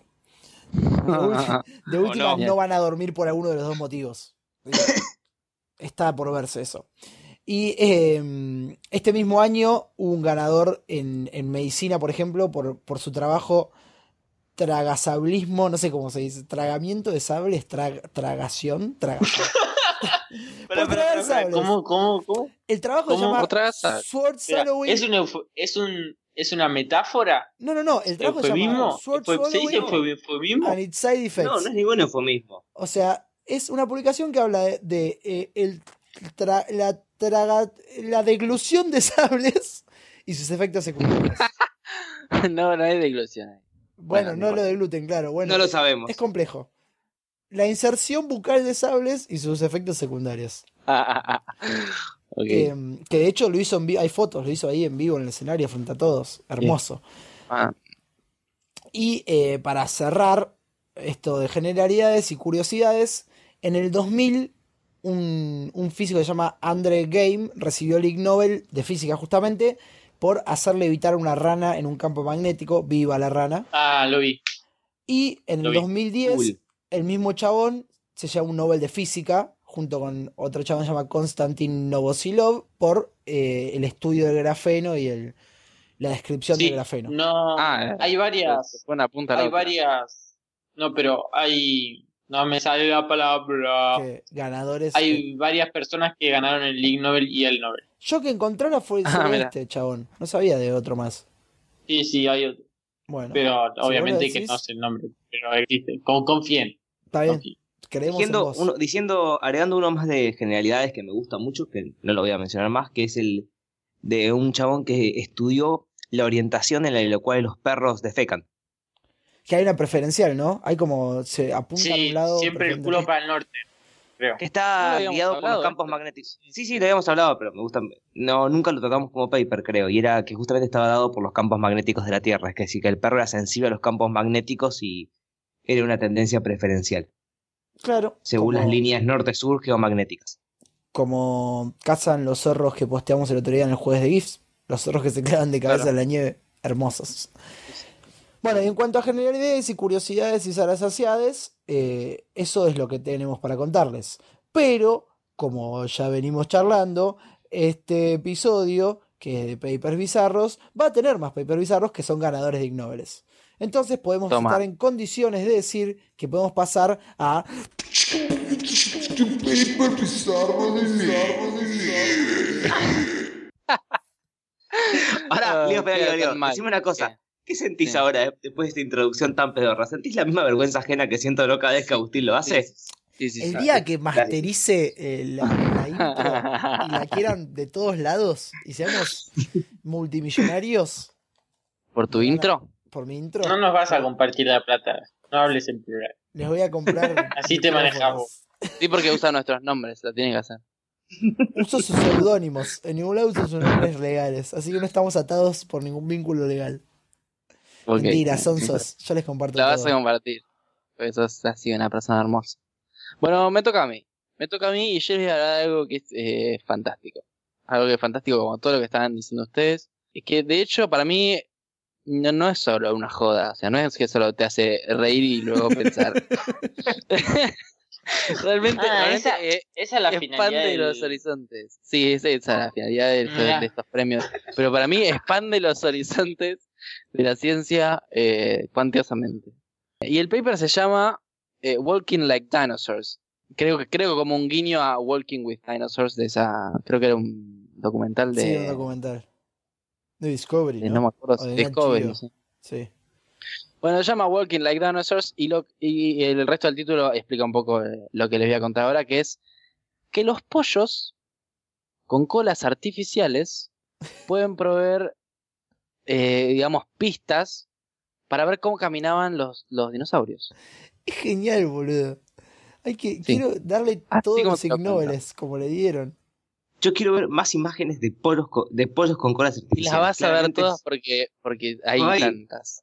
De última no. no van a dormir por alguno de los dos motivos. Está por verse eso. Y este mismo año hubo un ganador en medicina, por ejemplo, por su trabajo tragasablismo, no sé cómo se dice, tragamiento de sables, tragación. Por tragar sables. ¿Cómo? El trabajo se ¿Cómo? llama ¿Otra vez? Sword Espera, Swallowing. ¿Es una metáfora? No, el trabajo se llama ¿Eufemismo? Sword ¿Se dice Swallowing eufemismo? and its Side Effects. No, no es ningún eufemismo. O sea, es una publicación que habla la deglución de sables y sus efectos secundarios. No hay deglución ahí. Bueno, Bueno, no lo de gluten, claro. Bueno, No lo sabemos. es complejo. La inserción bucal de sables y sus efectos secundarios. Ok. Que de hecho lo hizo en vivo, hay fotos, lo hizo ahí en vivo en el escenario frente a todos. Hermoso. Ah, Y para cerrar esto de generalidades y curiosidades, en el 2000 un físico que se llama Andre Geim recibió el Ig Nobel de física justamente por hacer levitar una rana en un campo magnético. Viva la rana. Lo vi. Y en Lo el vi. 2010 Cool. el mismo chabón se lleva un Nobel de física junto con otro chabón que se llama Konstantin Novosilov por el estudio del grafeno y la descripción del Sí, grafeno. no. Hay se varias. fue una punta a la Hay otra. varias. No, pero hay. No me sale la palabra. Que ganadores. Hay varias personas que ganaron el Ig Nobel y el Nobel. Yo que encontrara fue solo mira. este chabón. No sabía de otro más. Sí, hay otro. Bueno, Pero si vos obviamente lo que decís, no sé el nombre. Pero existe. Confíen. está bien. Confíen. Creemos en vos. Agregando uno más de generalidades que me gusta mucho, que no lo voy a mencionar más, que es el de un chabón que estudió la orientación en la cual los perros defecan. Que hay una preferencial, ¿no? Hay como se apunta a Sí, un lado. siempre el culo para el norte. Creo. Que No lo está habíamos guiado por los hablado, campos esto. magnéticos. Sí, lo habíamos hablado, pero me gusta. No, nunca lo tratamos como paper, creo. Y era que justamente estaba dado por los campos magnéticos de la Tierra. Es que sí, que el perro era sensible a los campos magnéticos y era una tendencia preferencial, Claro. según como, las líneas norte-sur geomagnéticas. Como cazan los zorros que posteamos el otro día en el jueves de GIFs. Los zorros que se quedan de cabeza Claro. en la nieve. Hermosos. Bueno, y en cuanto a generalidades y curiosidades y saciedades, eso es lo que tenemos para contarles. Pero, como ya venimos charlando, este episodio, que es de Papers Bizarros, va a tener más Papers Bizarros que son ganadores de Ig Nobeles. Entonces podemos Toma. estar en condiciones de decir que podemos pasar a... Tu paper bizarro de mí. Ahora, Leo, queda Leo, tan mal. decime una cosa. ¿Qué sentís Sí. ahora después de esta introducción tan pedorra? ¿Sentís la misma vergüenza ajena que siento yo cada vez que Agustín lo hace? Sí. El día que masterice la intro y la quieran de todos lados y seamos multimillonarios ¿Por tu me van a- intro? por mi intro, No nos vas a compartir la plata. No hables en plural. les voy a comprar Así te manejamos. micrófonos. Sí, porque usa nuestros nombres, lo tiene que hacer. Uso sus seudónimos, en ningún lado uso sus nombres legales, así que no estamos atados por ningún vínculo legal. Ok. Mentira, sonsos, yo les comparto La vas todo. a compartir. Porque sos así una persona hermosa. Bueno, me toca a mí. Me toca a mí y yo les voy a hablar de algo que es fantástico. Algo que es fantástico como todo lo que estaban diciendo ustedes. Es que de hecho para mí no es solo una joda. O sea, no es que solo te hace reír y luego pensar. realmente Esa es la finalidad expande del... los horizontes. Sí, esa es la finalidad de estos premios. Pero para mí expande los horizontes de la ciencia cuantiosamente. Y el paper se llama Walking Like Dinosaurs. Creo como un guiño a Walking with Dinosaurs de esa... Creo que era un documental de... Sí, un documental. De Discovery, de ¿no? no me acuerdo O de si Nat Discovery, Geo. sí. Sí. Bueno, se llama Walking Like Dinosaurs y el resto del título explica un poco lo que les voy a contar ahora, que es que los pollos con colas artificiales pueden proveer, digamos, pistas para ver cómo caminaban los dinosaurios. Es genial, boludo. Sí. Quiero darle Así todos como los te lo Ig Nobeles, como le dieron. Yo quiero ver más imágenes de pollos con colas Y artificiales. las vas a ver Claramente todas porque hay Ay. tantas.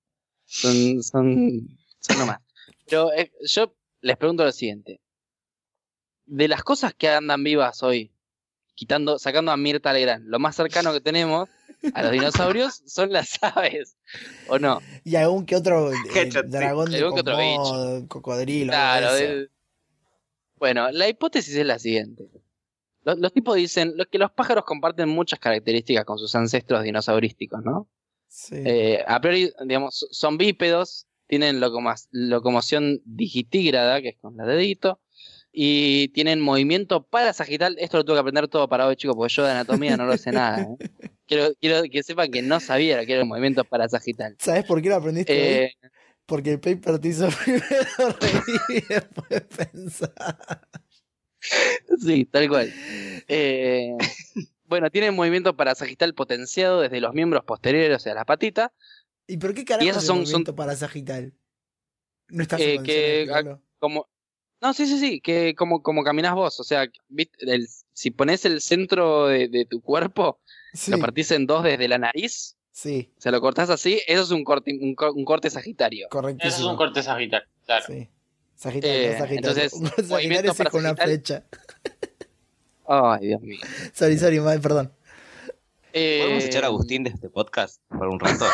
Son nomás. Pero yo les pregunto lo siguiente. De las cosas que andan vivas hoy, sacando a Mirta Legrand, lo más cercano que tenemos a los dinosaurios son las aves, ¿o no? Y algún que otro Headshot, sí. dragón de Algún que otro Komodo, cocodrilo. Claro. algo de eso. Bueno, la hipótesis es la siguiente. Los tipos dicen que los pájaros comparten muchas características con sus ancestros dinosaurísticos, ¿no? Sí. A priori, digamos, son bípedos, tienen locomoción digitígrada, que es con la dedito, y tienen movimiento parasagital. Esto lo tuve que aprender todo para hoy, chicos, porque yo de anatomía no lo sé nada. Quiero que sepan que no sabía lo que era el movimiento parasagital. ¿Sabes por qué lo aprendiste hoy? Porque el paper te hizo primero reír y después pensar. Sí, tal cual. Bueno, tienen movimiento parasagital potenciado desde los miembros posteriores, o sea, las patitas. ¿Y por qué carajo Y esas es son- el movimiento parasagital? No está su que explicarlo. como no, sí, que como caminás vos, o sea, ¿viste? Si pones el centro de tu cuerpo, Sí, lo partís en dos desde la nariz, sí, o sea, lo cortás así, eso es un corte sagitario. correctísimo. Eso es un corte sagital, claro. Sí. Sagitario, no Sagitario. Entonces, Un corte movimiento Sagitario es con una parasagital. flecha. Ay, Dios mío. Sorry, mal, perdón. ¿Podemos echar a Agustín de este podcast por un rato?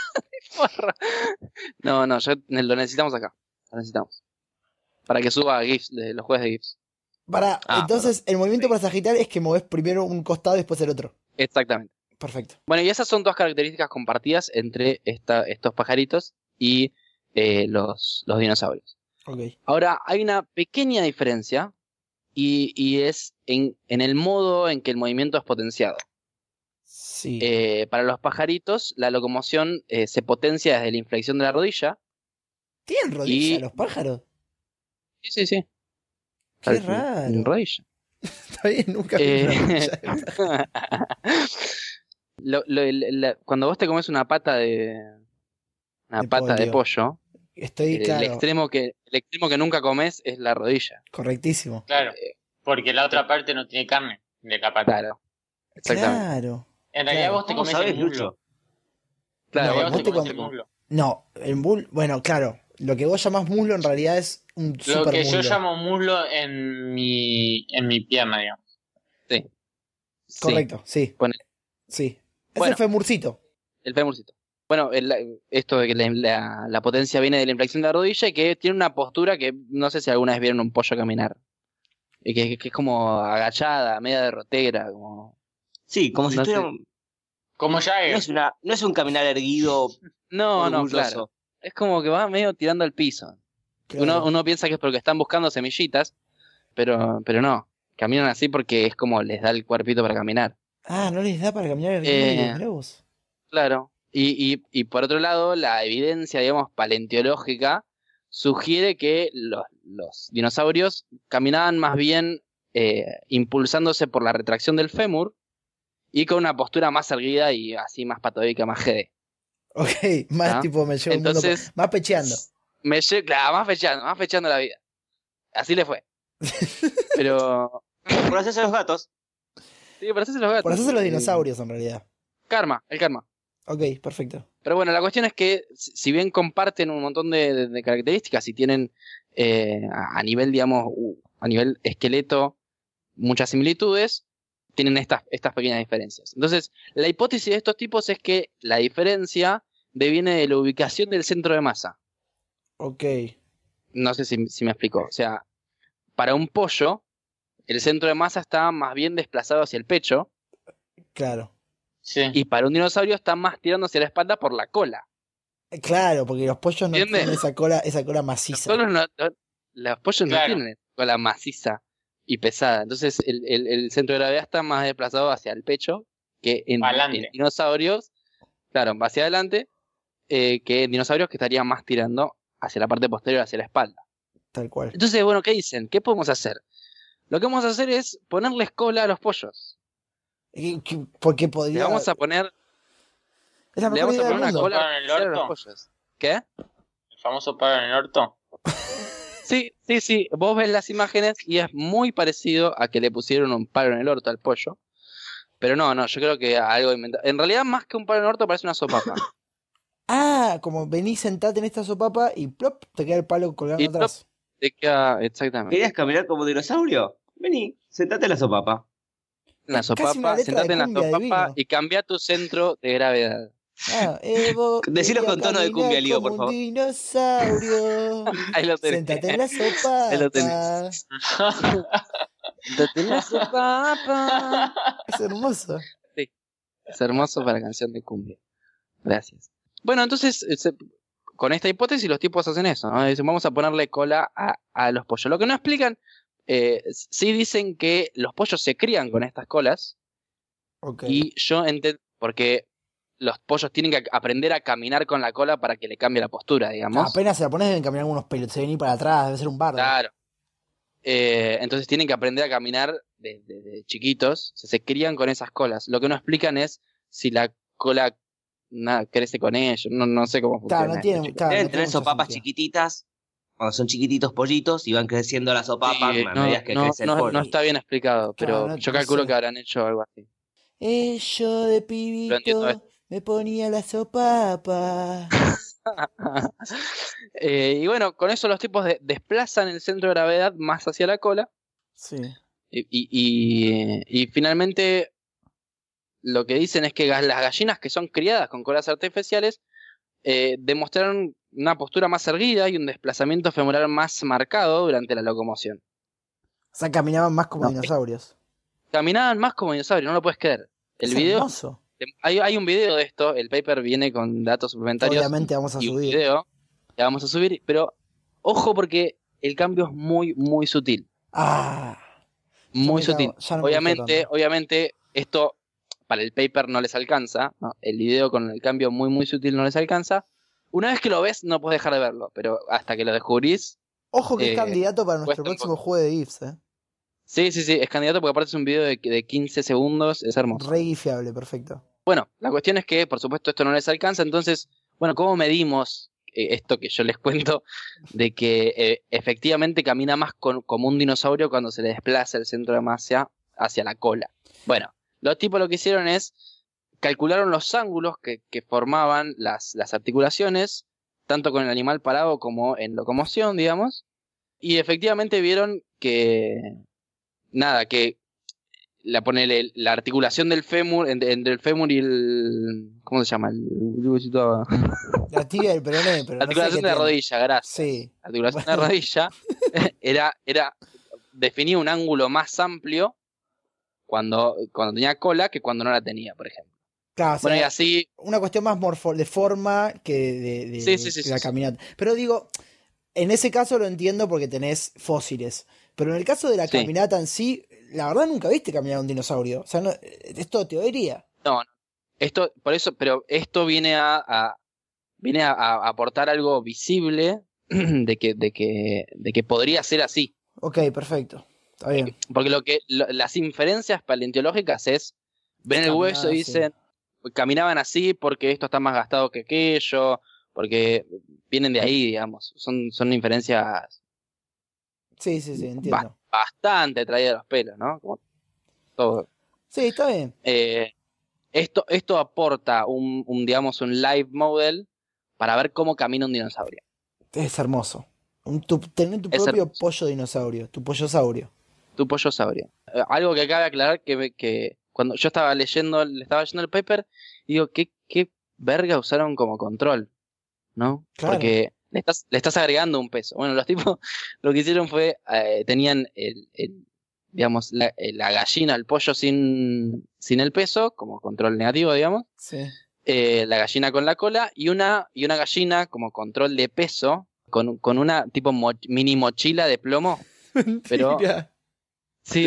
No, lo necesitamos acá. Lo necesitamos. Para que suba GIFs, los juegos de GIFs. Entonces, el movimiento Sí. parasagital es que moves primero un costado y después el otro. Exactamente. Perfecto. Bueno, y esas son dos características compartidas entre estos pajaritos y los dinosaurios. Ok. Ahora, hay una pequeña diferencia y es en el modo en que el movimiento es potenciado. Sí. Para los pajaritos, la locomoción se potencia desde la inflexión de la rodilla. ¿Tienen rodilla y- los pájaros? Sí. Qué raro. En rodilla. Está bien, nunca vi Eh, una rodilla de pájaro. Cuando vos te comes una pata de pollo, Estoy claro. el extremo que nunca comes es la rodilla. Correctísimo. Claro, porque la otra parte no tiene carne de la pata. Claro. Exactamente. Claro. En realidad Claro. vos te ¿Cómo comes sabes, el muslo. Lucho? Claro, En realidad vos vos te te comes com- el muslo. No, el muslo. Bueno, claro. Lo que vos llamás muslo en realidad es un Lo super que yo muslo. llamo muslo en mi pierna, digamos. sí. Correcto, sí. Ponele. Sí. Es Bueno. el femurcito. El fémurcito. Bueno, esto de que la potencia viene de la inflexión de la rodilla y que tiene una postura que no sé si alguna vez vieron un pollo caminar. Y que es como agachada, media derrotera, como... Sí, como si No sé. estuviera... Como Jagger. No es un caminar erguido, No, orgulloso. claro. Es como que va medio tirando al piso. Claro. Uno piensa que es porque están buscando semillitas, pero no. Caminan así porque es como les da el cuerpito para caminar. Ah, no les da para caminar erguidos, mirá vos. Claro. Y por otro lado, la evidencia, digamos, paleontológica sugiere que los dinosaurios caminaban más bien impulsándose por la retracción del fémur y con una postura más erguida y así más patológica, más GD. Ok, más ¿Ah? tipo me llevo Entonces- más pecheando. Claro, más fechando la vida. Así le fue. Pero... Por hacerse los gatos. Sí, por hacerse los gatos. Por eso son los dinosaurios en realidad. El karma. Ok, perfecto. Pero bueno, la cuestión es que si bien comparten un montón de características y tienen a nivel, digamos, a nivel esqueleto muchas similitudes, tienen estas pequeñas diferencias. Entonces, la hipótesis de estos tipos es que la diferencia deviene de la ubicación del centro de masa. Ok. No sé si me explico. O sea, para un pollo, el centro de masa está más bien desplazado hacia el pecho Claro. Sí. y para un dinosaurio está más tirando hacia la espalda por la cola. Claro, porque los pollos no ¿Entiendes? tienen esa cola Los maciza. pollos los pollos no Claro. tienen cola maciza y pesada. Entonces el centro de gravedad está más desplazado hacia el pecho que en Pa'lante. dinosaurios, claro, hacia adelante, que en dinosaurios que estarían más tirando hacia la parte posterior, hacia la espalda. Tal cual. Entonces, bueno, ¿qué dicen? ¿Qué podemos hacer? Lo que vamos a hacer es ponerles cola a los pollos. Porque Le podría. vamos a poner, Es la le mejor vamos a idea poner del una mundo. cola ¿Para el artificial a los orto? pollos. ¿Qué? El famoso palo en el orto. Sí. Vos ves las imágenes y es muy parecido a que le pusieron un palo en el orto al pollo. Pero no, yo creo que algo inventado. En realidad, más que un palo en el orto, parece una sopapa. Ah, como venís, sentate en esta sopapa y plop, te queda el palo colgando Y atrás. Te queda exactamente. ¿Querías caminar como dinosaurio? Vení, sentate en la sopapa. Una Es casi una sopapa, letra sentate de en la cumbia de sopapa vino. y cambia tu centro de gravedad. Ah, Evo. Decilo quería con tono de caminar cumbia, Lío, como por favor. un dinosaurio. Ahí lo tenés. Sentate en la sopa. Ahí lo tenés. Te tenés su papá. Es hermoso. Es hermoso para canción de cumbia. Gracias. Bueno, entonces, con esta hipótesis los tipos hacen eso, ¿no? Dicen, vamos a ponerle cola a los pollos. Lo que no explican, sí dicen que los pollos se crían con estas colas. Ok. Y yo entiendo, porque los pollos tienen que aprender a caminar con la cola para que le cambie la postura, digamos. Apenas se la pones deben caminar algunos pelos, se ven para atrás, debe ser un bardo. Claro. Entonces tienen que aprender a caminar desde chiquitos, se crían con esas colas. Lo que no explican es si la cola crece con ellos, no sé cómo funciona. Claro, no tiene, esto, claro, Deben no tiene tener mucho sopapas sentido. chiquititas, cuando son chiquititos pollitos, y van creciendo las sopapas Sí, a medida que crece el no pollo. está bien explicado, pero Claro, yo no calculo sé. que habrán hecho algo así. Yo de Pero entiendo pibito esto. me ponía la sopapa. Y bueno, con eso los tipos desplazan el centro de gravedad más hacia la cola. Sí. Y finalmente lo que dicen es que las gallinas que son criadas con colas artificiales demostraron una postura más erguida y un desplazamiento femoral más marcado durante la locomoción. O sea, caminaban más como No. dinosaurios. Caminaban más como dinosaurios, no lo puedes creer. El Es video, hermoso. hay un video de esto, el paper viene con datos suplementarios. Obviamente vamos a y un subir. video que vamos a subir, pero ojo porque el cambio es muy, muy sutil. Ah. Muy Ya me sutil. cago- ya no me gustó tanto. Obviamente, esto para el paper no les alcanza, ¿no? El video con el cambio muy, muy sutil no les alcanza. Una vez que lo ves, no puedes dejar de verlo, pero hasta que lo descubrís, Ojo que es Eh, candidato para nuestro cuesta un próximo juego de GIFs, sí, es candidato porque aparte es un video de 15 segundos, es hermoso. Re guifiable, perfecto. Bueno, la cuestión es que, por supuesto, esto no les alcanza, entonces, bueno, ¿cómo medimos esto que yo les cuento de que efectivamente camina más como un dinosaurio cuando se le desplaza el centro de masa hacia la cola? Bueno, los tipos lo que hicieron es calcularon los ángulos que formaban las articulaciones, tanto con el animal parado como en locomoción, digamos, y efectivamente vieron que, nada, que la articulación del fémur, entre el fémur y el, ¿cómo se llama? La tibia del peroné, pero La no sé articulación qué de la tiene. rodilla, gracias. Sí. La articulación de Bueno. la rodilla definía un ángulo más amplio cuando tenía cola que cuando no la tenía, por ejemplo. Claro, o sea, Bueno, y así, una cuestión más de forma que de Sí, la sí. caminata. Pero digo, en ese caso lo entiendo porque tenés fósiles. Pero en el caso de la Sí. caminata en sí, la verdad nunca viste caminar a un dinosaurio. O sea, no, es todo teoría. no, esto, por eso, pero esto viene a aportar algo visible de que podría ser así. Ok, perfecto. Está bien. Porque las inferencias paleontológicas es, ven el Caminar hueso y así. dicen, caminaban así porque esto está más gastado que aquello, porque vienen de ahí, digamos. Son inferencias Sí, entiendo. bastante traídas de los pelos, ¿no? Como todo. Sí, está bien. Esto aporta digamos, un live model para ver cómo camina un dinosaurio. Es hermoso. Tener tu Es propio hermoso. pollo dinosaurio, tu pollosaurio. Tu pollosaurio. Algo que cabe aclarar que cuando yo estaba le estaba leyendo el paper, digo, ¿qué verga usaron como control? ¿No? Claro. Porque le estás agregando un peso. Bueno, los tipos lo que hicieron fue, tenían digamos, la gallina, el pollo sin el peso, como control negativo, digamos. Sí. La gallina con la cola y una gallina como control de peso con una tipo mini mochila de plomo. Pero- Mentira. Sí,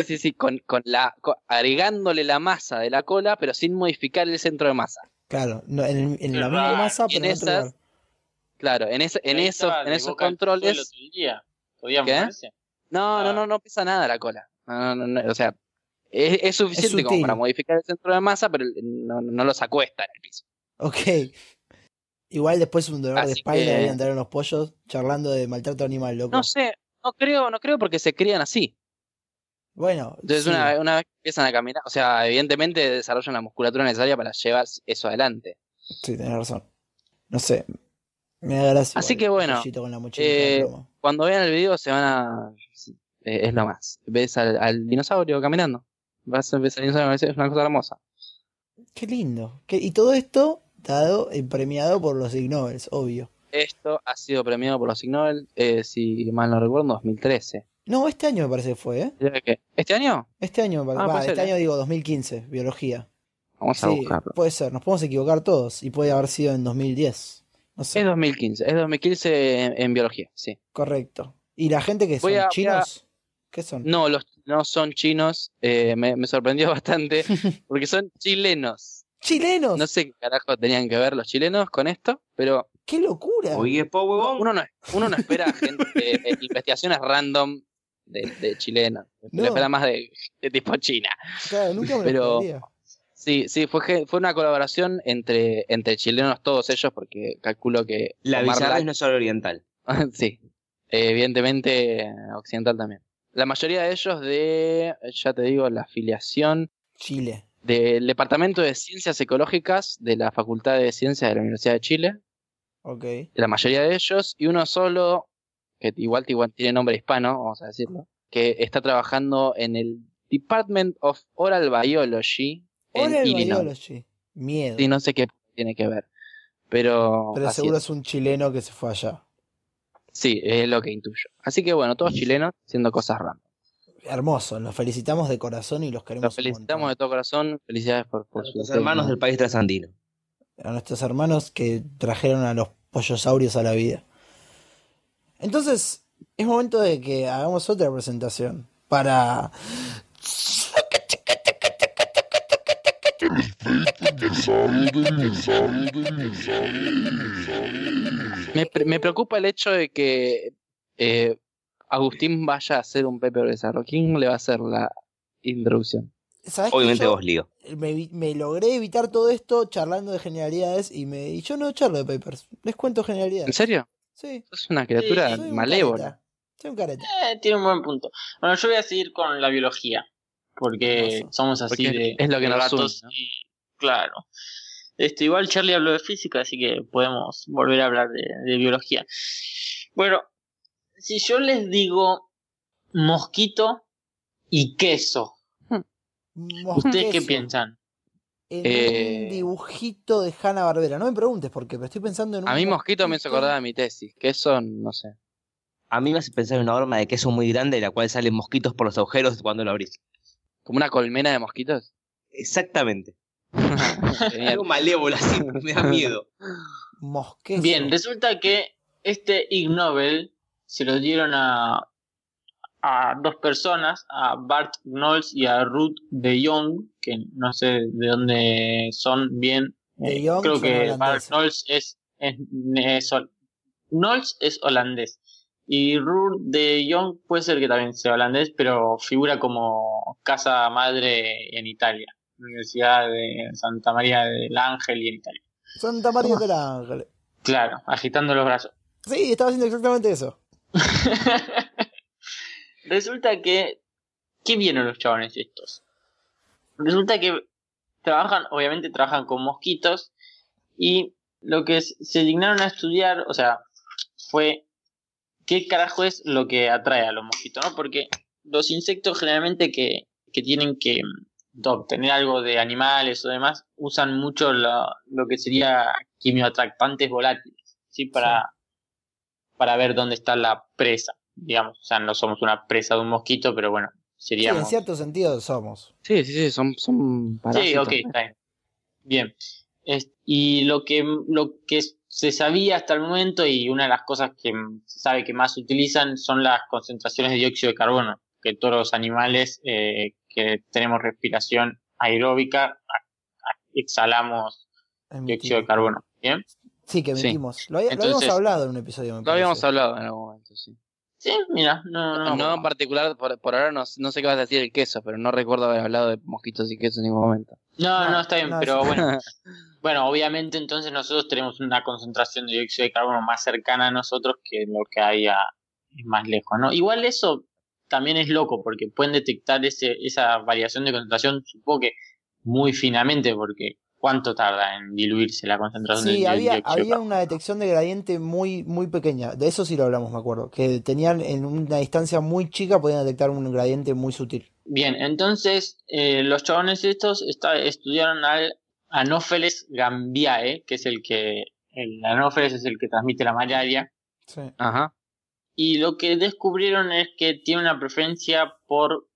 agregándole la masa de la cola, pero sin modificar el centro de masa. Claro, no, en la misma raro. masa, Y en pero en otro esas- lugar. Claro, en Ahí estaba de esos boca al suelo controles. todo el día. ¿Podía ¿Qué? moverse? No pesa nada la cola. No, o sea, es suficiente como sutil. para modificar el centro de masa, pero no los acuesta en el piso. Ok. Igual después un dolor de Así espalda que- debían tener los pollos charlando de maltrato animal, loco. No sé, no creo porque se crían así. Bueno, Entonces sí. una vez que empiezan a caminar, o sea, evidentemente desarrollan la musculatura necesaria para llevar eso adelante. Sí, tenés razón. No sé. Me da gracia. Así igual, que el bueno, pollito con la mochilita de plomo. Cuando vean el video se van a... es lo más. Ves al dinosaurio caminando. Ves al dinosaurio, es una cosa hermosa. Qué lindo. Y todo esto dado y premiado por los Ig Nobels, obvio. Esto ha sido premiado por los Ig Nobel, si mal no recuerdo, en 2013. No, este año me parece que fue, ¿eh? ¿Ya qué? ¿Este año? Este año me parece. puede ser, Este año digo 2015, biología. Vamos a Sí, buscarlo. puede ser, nos podemos equivocar todos y puede haber sido en 2010. No sé. Es 2015 en biología, sí. Correcto. ¿Y la gente que son Voy a- chinos? ¿Qué son? No, no son chinos, me sorprendió bastante, porque son chilenos. ¡Chilenos! No sé qué carajo tenían que ver los chilenos con esto, pero ¡Qué locura! Oye, po, huevón. uno no espera gente, investigaciones random de chilenos. No. Le espera más de tipo China. Claro, nunca me lo Pero- esperaría. Sí, fue una colaboración entre chilenos todos ellos, porque calculo que La Omar bizarra Black- es no solo oriental. sí, evidentemente occidental también. La mayoría de ellos ya te digo, la afiliación Chile. del Departamento de Ciencias Ecológicas de la Facultad de Ciencias de la Universidad de Chile, Ok. la mayoría de ellos, y uno solo, que igual tiene nombre hispano, vamos a decirlo, que está trabajando en el Department of Oral Biology en Oral Illinois. Biology. Miedo. Sí, no sé qué tiene que ver, pero Pero así seguro es. es un chileno que se fue allá. Sí, es lo que intuyo. Así que bueno, todos chilenos haciendo cosas random. Hermoso, los felicitamos de corazón y los queremos Los felicitamos de todo corazón, felicidades por su Los hermanos del país trasandino. a nuestros hermanos que trajeron a los pollosaurios a la vida. Entonces, es momento de que hagamos otra presentación para... Me preocupa el hecho de que Agustín vaya a hacer un paper de desarrollo. ¿Quién le va a hacer la introducción? ¿Sabes que Obviamente yo vos, Lío. me logré evitar todo esto charlando de generalidades y yo no charlo de papers, les cuento ¿En generalidades. serio? Sí, Es una criatura soy un malévola. careta. Soy un careta. Tiene un buen punto. Bueno, yo voy a seguir con la biología, porque Hermoso. somos así Porque de, es lo que de nos gatos une, ¿no? y claro. Igual Charlie habló de física, así que podemos volver a hablar de biología. Bueno, si yo les digo mosquito y queso, ¿ustedes qué Mosqueso. piensan? En un dibujito de Hanna-Barbera. No me preguntes por qué, pero estoy pensando en un A mí mosquito me hizo acordar de mi tesis, que eso no sé. A mí me hace pensar en una horma de queso muy grande de la cual salen mosquitos por los agujeros cuando lo abrís. ¿Como una colmena de mosquitos? Exactamente. Genial. Algo malévolo así, me da miedo. Mosqueso. Bien, resulta que este Ig Nobel se lo dieron a dos personas, a Bart Knowles y a Ruth de Jong, que no sé de dónde son bien. De Jong Creo son que holandeses. Bart Knowles Knowles es holandés. Y Ruth de Jong puede ser que también sea holandés, pero figura como casa madre en Italia. Universidad de Santa María del Ángel y en Italia. Santa María del Ángel. Claro, agitando los brazos. Sí, estaba haciendo exactamente eso. Resulta que... ¿Qué vieron los chabones estos? Resulta que obviamente trabajan con mosquitos y lo que se dignaron a estudiar, o sea, fue qué carajo es lo que atrae a los mosquitos, ¿no? Porque los insectos generalmente que tienen que obtener algo de animales o demás, usan mucho lo que sería quimioatractantes volátiles, ¿sí? Para ver dónde está la presa, digamos. O sea, no somos una presa de un mosquito, pero bueno, Sí, en seríamos... cierto sentido somos. Sí, son parásitos. Sí, ok, está bien. Bien. Y lo que se sabía hasta el momento, y una de las cosas que se sabe que más utilizan, son las concentraciones de dióxido de carbono, que todos los animales que tenemos respiración aeróbica exhalamos dióxido de carbono. ¿Bien? Sí, que Sí. emitimos. Lo habíamos Entonces- hablado en un episodio, me Lo habíamos parece. hablado en algún momento, sí. Sí, mira, no. En particular, por ahora no sé qué vas a decir el queso, pero no recuerdo haber hablado de mosquitos y queso en ningún momento. No, está bien, no, pero sí. bueno. Bueno, obviamente entonces nosotros tenemos una concentración de dióxido de carbono más cercana a nosotros que lo que hay más lejos, ¿no? Igual eso también es loco, porque pueden detectar esa variación de concentración, supongo que muy finamente, porque ¿cuánto tarda en diluirse la concentración Sí, del había dióxido de carbono? una detección de gradiente muy, muy pequeña. De eso sí lo hablamos, me acuerdo. Que tenían en una distancia muy chica, podían detectar un gradiente muy sutil. Bien, entonces los chabones estos estudiaron al Anopheles gambiae, que es el Anopheles es el que transmite la malaria. Sí. Ajá. Y lo que descubrieron es que tiene una preferencia por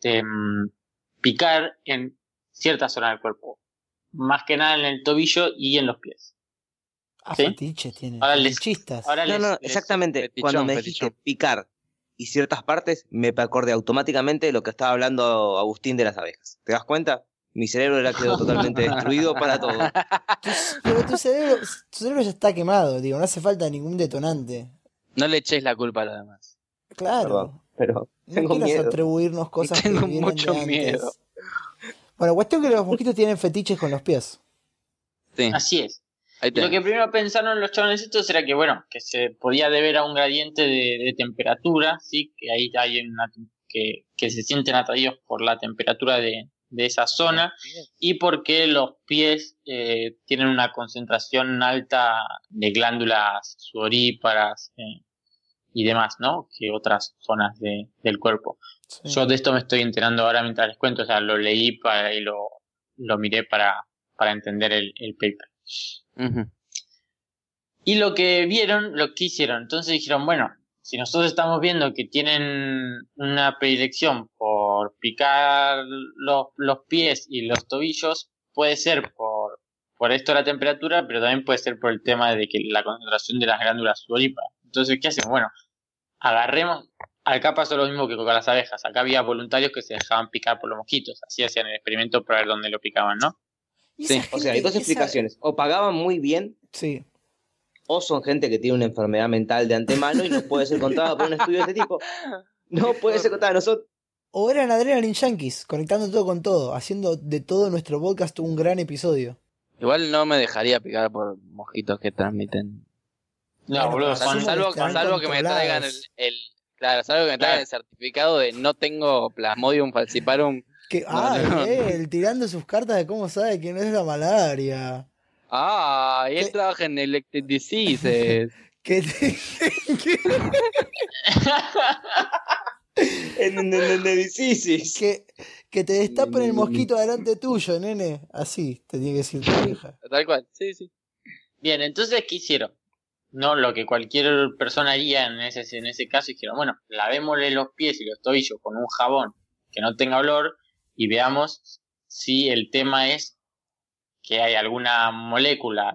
picar en cierta zona del cuerpo. Más que nada en el tobillo y en los pies. ¿Sí? Fetiches tienen. Ahora Fetichistas. No, exactamente. fetichón, Cuando me fetichón. dijiste picar y ciertas partes, me acordé automáticamente de lo que estaba hablando Agustín de las abejas. ¿Te das cuenta? Mi cerebro era quedó totalmente destruido para todo. Pero tu cerebro ya está quemado, digo, no hace falta ningún detonante. No le eches la culpa a los demás. Claro. Pero No tengo quieras miedo. atribuirnos cosas Tengo que vienen mucho de antes. miedo. Bueno, cuestión que los mosquitos tienen fetiches con los pies. Sí, Así es. ahí Y lo tenés. que primero pensaron los chavales estos era que, bueno, que se podía deber a un gradiente de temperatura, ¿sí? Que ahí hay que se sienten atraídos por la temperatura de esa zona y porque los pies tienen una concentración alta de glándulas sudoríparas y demás, ¿no? Que otras zonas del cuerpo. Sí. Yo de esto me estoy enterando ahora mientras les cuento, o sea, lo leí y lo miré para entender el paper. Ujú. Y lo que vieron, lo que hicieron, entonces dijeron, bueno, si nosotros estamos viendo que tienen una predilección por picar los pies y los tobillos, puede ser por esto de la temperatura, pero también puede ser por el tema de que la concentración de las glándulas sudoríparas. Entonces, ¿qué hacemos? Bueno, agarremos, acá pasó lo mismo que con las abejas, acá había voluntarios que se dejaban picar por los mosquitos, así hacían el experimento para ver dónde lo picaban, ¿no? Y Sí, esa O sea, hay gente- dos explicaciones. O pagaban muy bien, Sí. o son gente que tiene una enfermedad mental de antemano y no puede ser contada por un estudio de este tipo. No puede ser contada. Nosotros, O eran Adrenaline Yankees, conectando todo con todo, haciendo de todo nuestro podcast un gran episodio. Igual no me dejaría picar por mosquitos que transmiten. No, Bueno, boludo, pero son... asumo que Salvo, estarán salvo que me traigan claro, salvo que me traigan el certificado de no tengo Plasmodium falciparum. Que, No. él tirando sus cartas de cómo sabe que no es la malaria. Ah, y él ¿Qué? trabaja en Electric Diseases. Que en Diseases. que te destapen el mosquito delante tuyo, nene. Así te tiene que decir tu vieja. Tal cual, sí, sí. Bien, entonces, ¿qué hicieron? No, lo que cualquier persona haría en ese caso, dijeron, bueno, lavémosle los pies y los tobillos con un jabón que no tenga olor y veamos si el tema es que hay alguna molécula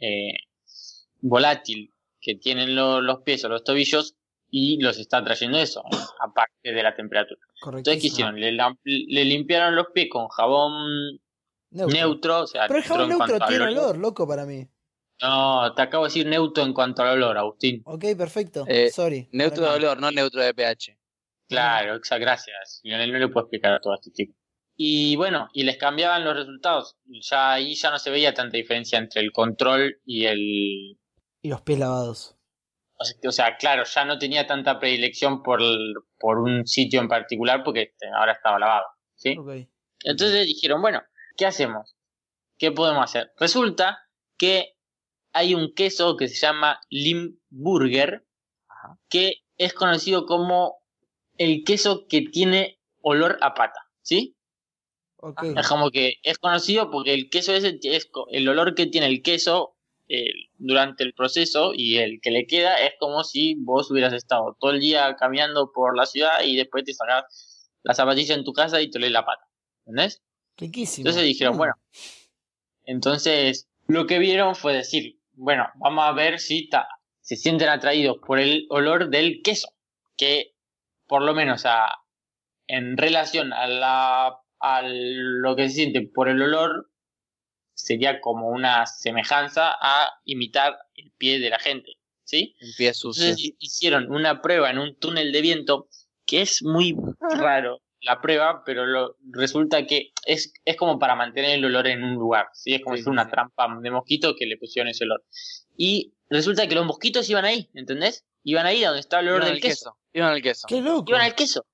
volátil que tienen los pies o los tobillos y los está trayendo eso, aparte de la temperatura. Entonces, ¿qué hicieron? Le limpiaron los pies con jabón neutro, o sea, Pero el jabón en cuanto neutro al tiene olor, loco, para mí. No, te acabo de decir neutro en cuanto al olor, Agustín. Ok, perfecto. Eh, Sorry. Neutro de Para mí. olor, no neutro de pH. Claro, gracias. Lionel no le puedo explicar a todo este tipo. Y bueno, y les cambiaban los resultados. Ya ahí ya no se veía tanta diferencia entre el control y el... Y los pies lavados. O sea, claro, ya no tenía tanta predilección por un sitio en particular porque ahora estaba lavado, ¿sí? Ok. Entonces dijeron, bueno, ¿qué hacemos? ¿Qué podemos hacer? Resulta que hay un queso que se llama Limburger, que es conocido como el queso que tiene olor a pata, ¿sí? Ok. Es como que es conocido porque el queso ese es el olor que tiene el queso durante el proceso y el que le queda es como si vos hubieras estado todo el día caminando por la ciudad y después te sacás la zapatilla en tu casa y te olés la pata, ¿entendés? Riquísimo. Entonces dijeron, bueno, entonces lo que vieron fue decir, bueno, vamos a ver si se sienten atraídos por el olor del queso, que por lo menos en relación a lo que se siente por el olor sería como una semejanza a imitar el pie de la gente, ¿sí? Un pie sucio. Entonces hicieron una prueba en un túnel de viento que es muy raro la prueba, pero resulta que es como para mantener el olor en un lugar, ¿sí? Es como si fuera una trampa de mosquito que le pusieron ese olor. Y resulta que los mosquitos iban ahí, ¿entendés? Iban ahí a donde estaba el olor del queso. Iban al queso. Qué loco. Iban al queso.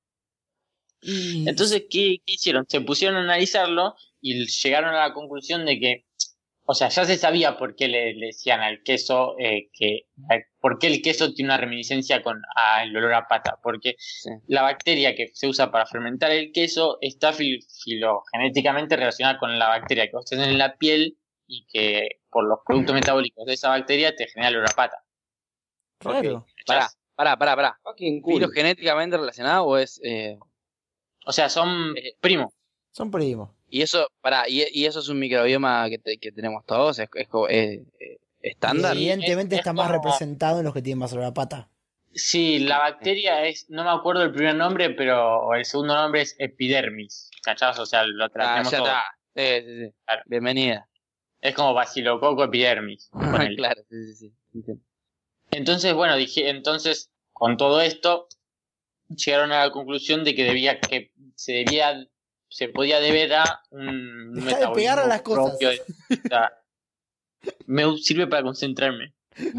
Y- Entonces, ¿qué hicieron? Se pusieron a analizarlo y llegaron a la conclusión de que, o sea, ya se sabía por qué le decían al queso por qué el queso tiene una reminiscencia con el olor a pata, porque la bacteria que se usa para fermentar el queso está filogenéticamente relacionada con la bacteria que vos tenés en la piel y que por los productos metabólicos de esa bacteria te genera el olor a pata. Raro. Pará. Fucking cool. ¿Virus genéticamente relacionado o es...? O sea, son primos. Son primos. Y eso, y eso es un microbioma que tenemos todos, es estándar. Y evidentemente Es está más como- representado en los que tienen más olor a pata. Sí, la bacteria es, no me acuerdo el primer nombre, pero el segundo nombre es epidermis. ¿Cachás? O sea, lo Ah, tratamos ya todo. está. Sí. Claro. Bienvenida. Es como Basilococo epidermis. ponele. Claro, sí. Entiendo. Entonces, bueno, entonces, con todo esto, llegaron a la conclusión de que se podía deber a un Dejá de pegar a las cosas. propio o sea, me sirve para concentrarme.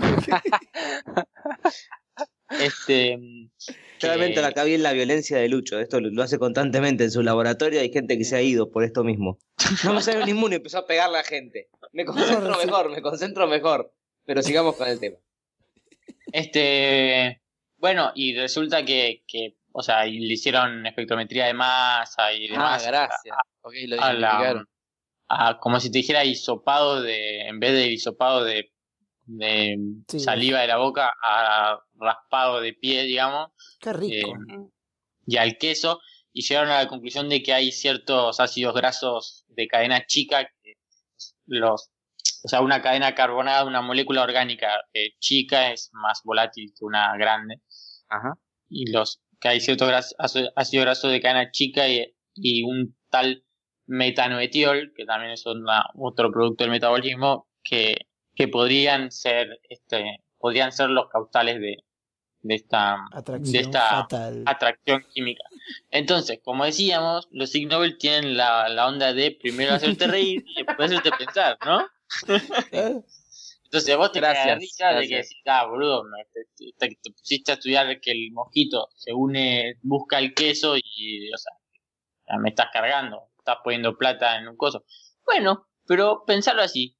Claramente que- acá viene la violencia de Lucho. Esto lo hace constantemente en su laboratorio. Hay gente que se ha ido por esto mismo. No me sale un inmune, empezó a pegarle a gente. Me concentro mejor. Pero sigamos con el tema. Bueno, y resulta que o sea, y le hicieron espectrometría de masa y demás. Gracias. Ok, lo a la- identificaron. como si te dijera hisopado en vez de hisopado de Sí. saliva de la boca, a raspado de pie, digamos, Qué rico. y al queso, y llegaron a la conclusión de que hay ciertos ácidos grasos de cadena chica, o sea, una cadena carbonada, una molécula orgánica chica es más volátil que una grande, Ajá. y que hay ciertos ácidos grasos de cadena chica y un tal metanoetiol, que también es otro producto del metabolismo, que podrían ser los causales de esta Atracción esta fatal. atracción química. Entonces, como decíamos, los Ig Nobel tienen la onda de primero hacerte reír y después hacerte pensar, ¿no? Entonces vos te cagas de risa de que decís, boludo, te pusiste a estudiar que el mosquito busca el queso y, o sea, ya me estás cargando, estás poniendo plata en un coso. Bueno, pero pensarlo así,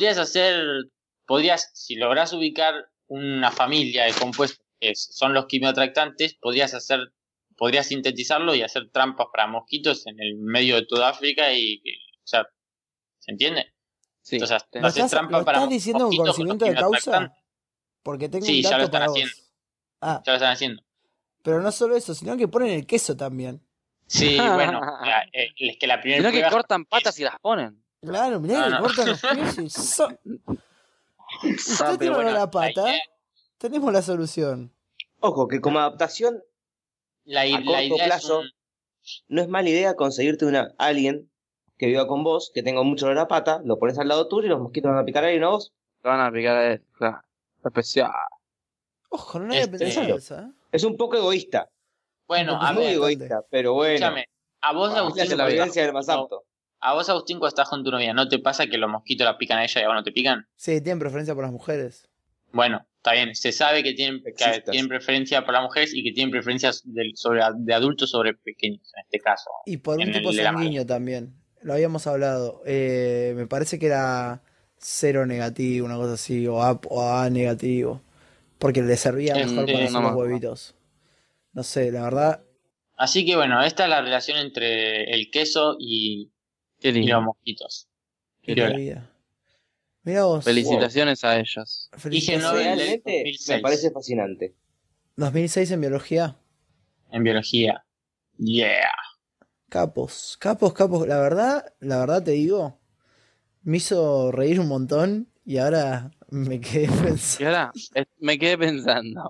si lográs ubicar una familia de compuestos que son los quimioatractantes, podrías sintetizarlo y hacer trampas para mosquitos en el medio de toda África o sea, ¿se entiende? Sí. Entonces, ¿Lo haces estás, trampa lo para estás diciendo con mosquitos conocimiento los de causa? quimioatractantes. Porque tengo Sí, un ya dato lo están para vos. haciendo. Ah, Ya lo están haciendo. pero no solo eso, sino que ponen el queso también. Sí, bueno, es que la primera Sino que prueba cortan patas y las ponen. Claro, mirá que No. cortan los pies y Usted pero tiene bueno, la pata, la idea- tenemos la solución. Ojo, que como adaptación la a corto idea plazo, no es mala idea conseguirte alguien que viva con vos, que tenga mucho olor a pata, lo pones al lado tuyo y los mosquitos van a picar a él y no a vos. Lo van a picar a él. Claro. Especial. Ojo, no había pensado eso. eso, ¿eh? Es un poco egoísta. Bueno, Porque a Muy ver, bastante. egoísta, pero bueno. escúchame, a vos, Es Agustín, la supervivencia del más cuando- apto. a vos, Agustín, cuando estás con tu novia, ¿no te pasa que los mosquitos la pican a ella y a vos no te pican? Sí, tienen preferencia por las mujeres. Bueno, está bien, se sabe que tienen Sexistas. preferencia por las mujeres y que tienen preferencias de adultos sobre pequeños, en este caso. Y por un En tipo el de la sanguíneo también. Lo habíamos hablado. Me parece que era 0 negativo, una cosa así, o A negativo. Porque le servía mejor para hacer no me los acuerdo. huevitos. No sé, la verdad. Así que bueno, esta es la relación entre el queso y Qué los lindo. mosquitos. Qué Piola. vida. Mira vos. Felicitaciones a ellos. Dije Nobel del Realmente 2006. me parece fascinante. 2006 en biología. En biología. Yeah. Capos. La verdad te digo, me hizo reír un montón y ahora me quedé Y pensando. ahora me quedé pensando.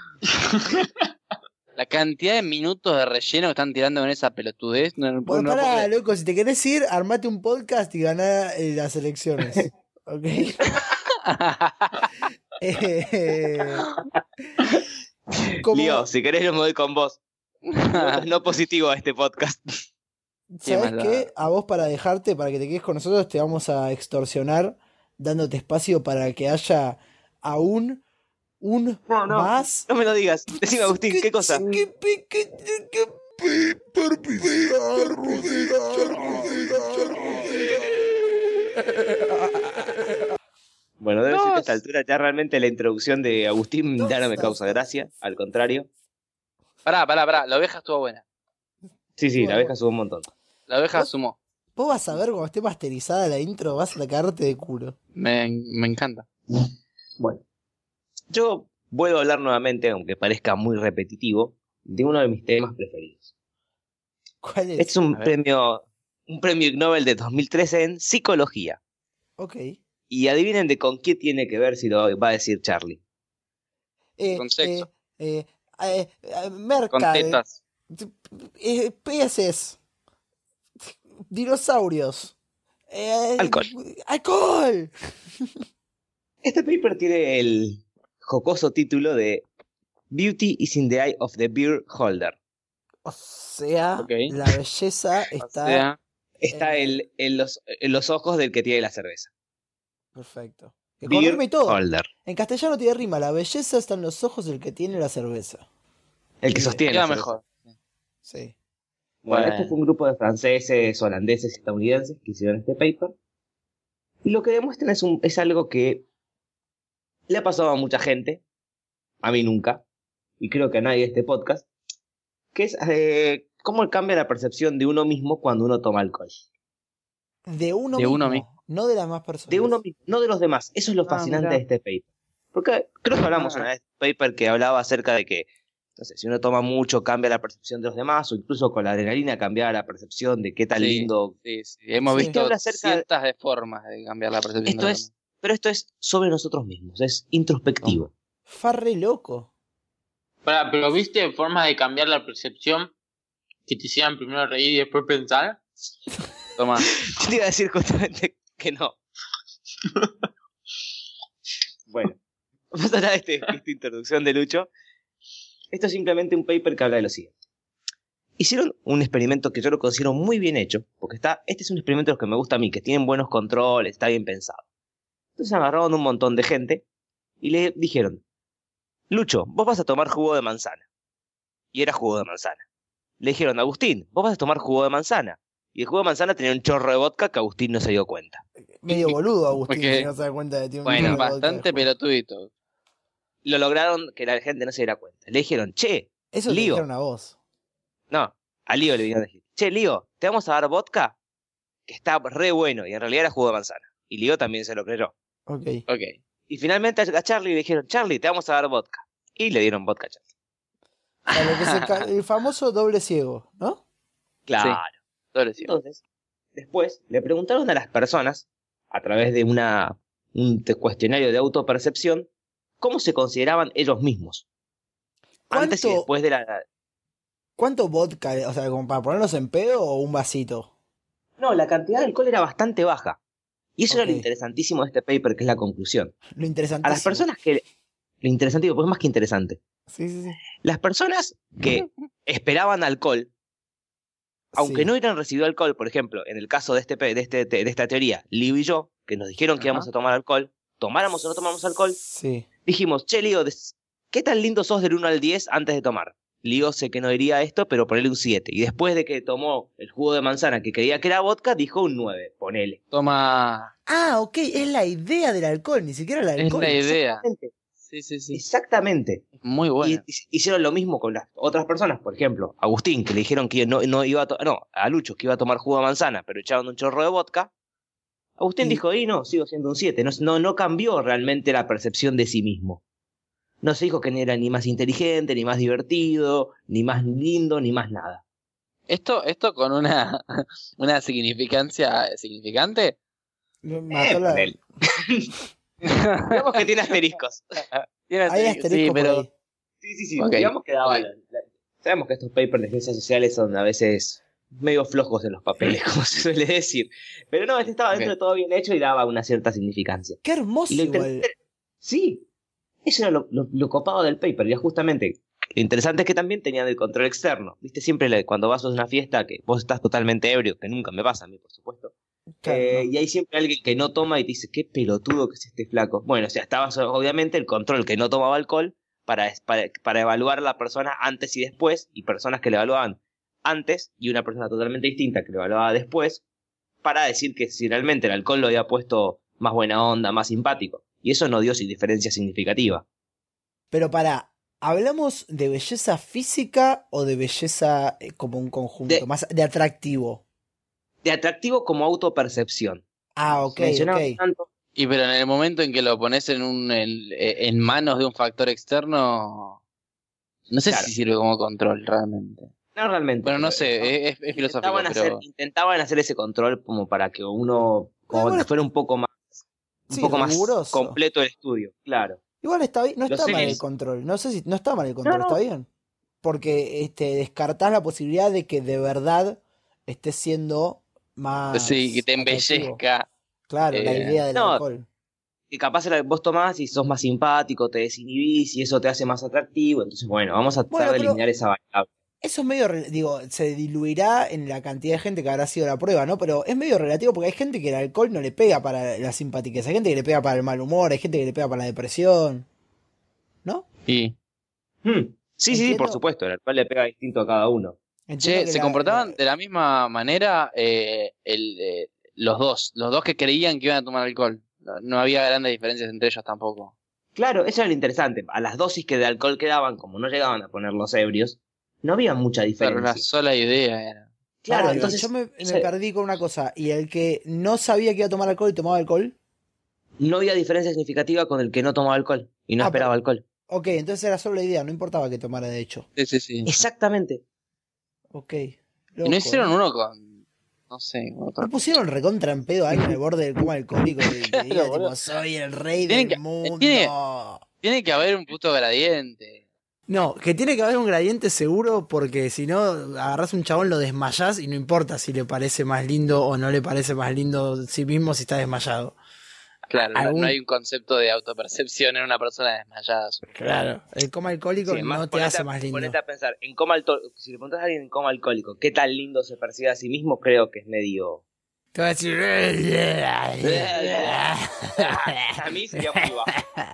La cantidad de minutos de relleno que están tirando con esa pelotudez. No puedo- Bueno, no pará, puedo- loco, si te querés ir, armate un podcast y ganá las elecciones. ¿Ok? Como- Lío, si querés yo me voy con vos. No positivo a este podcast. Qué ¿Sabes maldad. qué? A vos para dejarte, para que te quedes con nosotros, te vamos a extorsionar dándote espacio para que haya aún un No. más. No me lo digas. Decime, Agustín, ¿qué cosa? Paper Pizarro Bueno, debe ser que a esta No. altura ya realmente la introducción de Agustín ya no me causa gracia. Al contrario. Pará. La oveja estuvo buena. Sí, la abeja sube un montón. La oveja ¿Vos? sumó. Vos vas a ver cuando esté masterizada la intro, vas a cagarte de culo. Me encanta. Bueno. Yo vuelvo a hablar nuevamente, aunque parezca muy repetitivo, de uno de mis temas preferidos. ¿Cuál es? Este es un premio Ig Nobel de 2013 en psicología. Ok. Y adivinen de con qué tiene que ver si lo va a decir Charlie. Con sexo. Merca. Con tetas. Peces. Dinosaurios. Alcohol. ¡Alcohol! Este paper tiene el jocoso título de Beauty is in the eye of the beer holder. O sea, Ok. la belleza O está... sea, Está en los ojos del que tiene la cerveza. Perfecto. Que con Beer rima y todo. holder. En castellano tiene rima. La belleza está en los ojos del que tiene la cerveza. El que Bien. sostiene queda la cerveza. mejor. Sí. Bueno, Bueno. este fue un grupo de franceses, holandeses y estadounidenses que hicieron este paper. Y lo que demuestran es algo que le ha pasado a mucha gente, a mí nunca, y creo que a nadie de este podcast, que es cómo cambia la percepción de uno mismo cuando uno toma alcohol. De uno De mismo. uno mismo. No de las más personas. De uno mismo, no de los demás. Eso es lo fascinante mirá. de este paper. Porque creo que hablamos una vez de un paper que hablaba acerca de que, no sé, si uno toma mucho cambia la percepción de los demás, o incluso con la adrenalina cambia la percepción de qué tan Sí. lindo. Sí, sí. Hemos Sí. visto Habla acerca de- cientos de formas de cambiar la percepción. Esto de es, pero esto es sobre nosotros mismos, es introspectivo. Farre loco. Pero ¿viste formas de cambiar la percepción que te hicieran primero reír y después pensar? Toma. Yo te iba a decir justamente que no. Bueno, vamos a hablar de esta introducción de Lucho. Esto es simplemente un paper que habla de lo siguiente. Hicieron un experimento que yo lo considero muy bien hecho, porque este es un experimento de los que me gusta a mí, que tienen buenos controles, está bien pensado. Entonces agarraron un montón de gente y le dijeron, Lucho, vos vas a tomar jugo de manzana. Y era jugo de manzana. Le dijeron, Agustín, vos vas a tomar jugo de manzana. Y el jugo de manzana tenía un chorro de vodka que Agustín no se dio cuenta. Medio boludo, Agustín, Porque- si no se da cuenta de ti. Bueno, Bastante pelotudito. Lo lograron que la gente no se diera cuenta. Le dijeron, che, Eso te Lío. dijeron a vos. no, a Lío le vinieron a decir, che, Lío, te vamos a dar vodka, que está re bueno, y en realidad era jugo de manzana. Y Lío también se lo creyó. Ok. Ok. Y finalmente a Charlie le dijeron, Charlie, te vamos a dar vodka. Y le dieron vodka a Charlie. A lo que el famoso doble ciego, ¿no? Claro. Doble ciego. Entonces, después le preguntaron a las personas, a través de un cuestionario de autopercepción, cómo se consideraban ellos mismos. Antes y ¿Cuánto- después de la... ¿Cuánto vodka? O sea, como para ponerlos en pedo o un vasito. No, la cantidad de alcohol era bastante baja. Y eso era lo Ok. interesantísimo de este paper, que es la conclusión. Lo interesante. A las personas que... Lo interesante, pues es más que interesante. Sí, sí, sí. Las personas que esperaban alcohol, aunque Sí. no hubieran recibido alcohol, por ejemplo, en el caso de esta teoría, Lío y yo, que nos dijeron que Ajá. íbamos a tomar alcohol, tomáramos o no tomáramos alcohol, Sí. dijimos, che, Lío, ¿qué tan lindo sos del 1 al 10 antes de tomar? Lío sé que no diría esto, pero ponele un 7. Y después de que tomó el jugo de manzana que creía que era vodka, dijo un 9, ponele. Toma. Ah, ok, es la idea del alcohol, ni siquiera el Es alcohol. la idea. Exactamente. Sí, sí, sí. Exactamente. Muy bueno. Y hicieron lo mismo con las otras personas, por ejemplo, Agustín, que le dijeron que no iba a Lucho, que iba a tomar jugo de manzana, pero echaron un chorro de vodka. Agustín Y- dijo, no, sigo siendo un 7. No cambió realmente la percepción de sí mismo. No se dijo que ni era ni más inteligente, ni más divertido, ni más lindo, ni más nada. Esto con una, una significancia significante. Mató la... Ponele. Digamos que tiene asteriscos. Tiene Hay así- asterisco por ahí. Sí. Ok. Digamos que daba sabemos que estos papers de ciencias sociales son a veces medio flojos en los papeles, como se suele decir. Pero no, este estaba dentro Ok. de todo bien hecho y daba una cierta significancia. Qué hermoso Y lo igual. interesante, sí, eso era lo copado del paper. Y justamente, lo interesante es que también tenían el control externo. Viste, siempre cuando vas a una fiesta que vos estás totalmente ebrio, que nunca me pasa a mí, por supuesto. Claro, no. Y hay siempre alguien que no toma y te dice, qué pelotudo que es este flaco. Bueno, o sea, estaba obviamente el control que no tomaba alcohol para evaluar a la persona antes y después, y personas que le evaluaban antes y una persona totalmente distinta que le evaluaba después, para decir que si realmente el alcohol lo había puesto más buena onda, más simpático. Y eso no dio diferencia significativa. Pero ¿hablamos de belleza física o de belleza como un conjunto? Más de atractivo. De atractivo como autopercepción. Ah, ok, Mencionaban ok. tanto Y pero en el momento en que lo pones en manos de un factor externo, no sé Claro. si sirve como control realmente. No realmente. Bueno, no pero sé, es filosófico, pero... Intentaban hacer ese control como para que uno, como Igual que fuera un poco más Sí, más riguroso. completo el estudio, claro. Igual está bien, no Lo está sé. mal el control. No sé si no está mal el control, No. está bien. Porque descartás la posibilidad de que de verdad estés siendo más Sí, que te atractivo. embellezca. Claro, la idea del no. alcohol. Y capaz vos tomás y sos más simpático, te desinhibís y eso te hace más atractivo. Entonces, bueno, vamos a tratar Bueno, de pero- eliminar esa variable. Eso es medio, digo, se diluirá en la cantidad de gente que habrá sido la prueba, ¿no? Pero es medio relativo porque hay gente que el alcohol no le pega para la simpatiquez, hay gente que le pega para el mal humor, hay gente que le pega para la depresión, ¿no? Y, Sí, Entiendo. por supuesto, el alcohol le pega distinto a cada uno. Entiendo che, que se comportaban de la misma manera los dos que creían que iban a tomar alcohol. No había grandes diferencias entre ellos tampoco. Claro, eso era lo interesante. A las dosis que de alcohol quedaban, como no llegaban a poner los ebrios, no había mucha Pero diferencia. la sola idea era. Claro, Pará, entonces yo me ese- perdí con una cosa, y el que no sabía que iba a tomar alcohol y tomaba alcohol, no había diferencia significativa con el que no tomaba alcohol y no Ah, esperaba alcohol. ok, entonces era solo la idea, no importaba que tomara de hecho. Sí. Exactamente. Ok. Y Loco, no hicieron ¿no? uno con, no sé, con otro. ¿No pusieron recontra en pedo a alguien al borde del coma alcohólico que Claro, diga tipo, boludo. soy el rey Tienen del que- mundo? Tiene que haber un puto gradiente. No, que tiene que haber un gradiente seguro porque si no, agarrás un chabón, lo desmayás y no importa si le parece más lindo o no le parece más lindo sí mismo si está desmayado. Claro, Algún- no hay un concepto de autopercepción en una persona desmayada. Claro. El coma alcohólico Sí, no te hace más lindo. Ponete a pensar, si le preguntas a alguien en coma alcohólico, ¿qué tan lindo se percibe a sí mismo? Creo que es medio... Te va a decir... A mí sería muy bajo.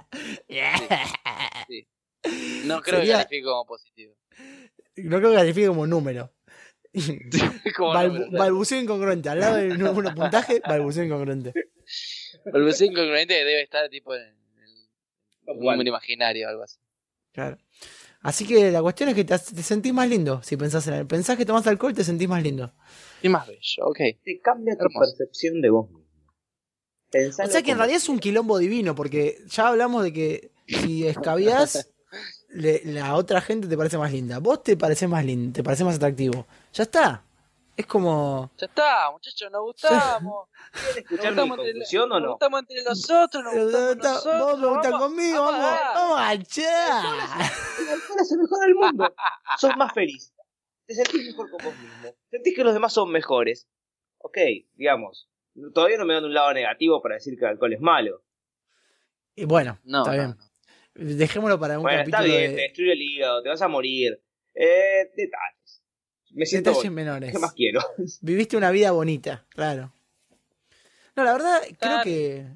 Sí. No creo Sería- que califique como positivo. No creo que califique como número. Como Balbuceo incongruente. Al lado del número puntaje, balbuceo incongruente. Balbuceo incongruente debe estar tipo en el Igual. número imaginario o algo así. Claro. Así que la cuestión es que te sentís más lindo. Si pensás en él. Pensás que tomás alcohol, te sentís más lindo. Y más bello, ok. Te cambia tu Hermoso. percepción de vos mismo. O Pensalo sea que en como- realidad es un quilombo divino, porque ya hablamos de que si escabiás, la otra gente te parece más linda. Vos te pareces más lindo, te pareces más atractivo. Ya está. Es como... Ya está, muchachos, nos gustamos. ¿Quieren escuchar mi conclusión o Nos no? gustamos entre nosotros, nos gustamos nosotros. Vos me gustan conmigo, vamos a echar. El alcohol hace mejor al mundo. Sos más feliz. Te sentís mejor con vos mismo. Sentís que los demás son mejores. Ok, digamos. Todavía no me dan un lado negativo para decir que el alcohol es malo. Y bueno, No, está no, bien. Dejémoslo para un Bueno, está capítulo bien, te de destruye el hígado, te vas a morir. Detalles. Me siento detalles bonito. menores. ¿Qué más quiero? Viviste una vida bonita, claro. No, la verdad, creo que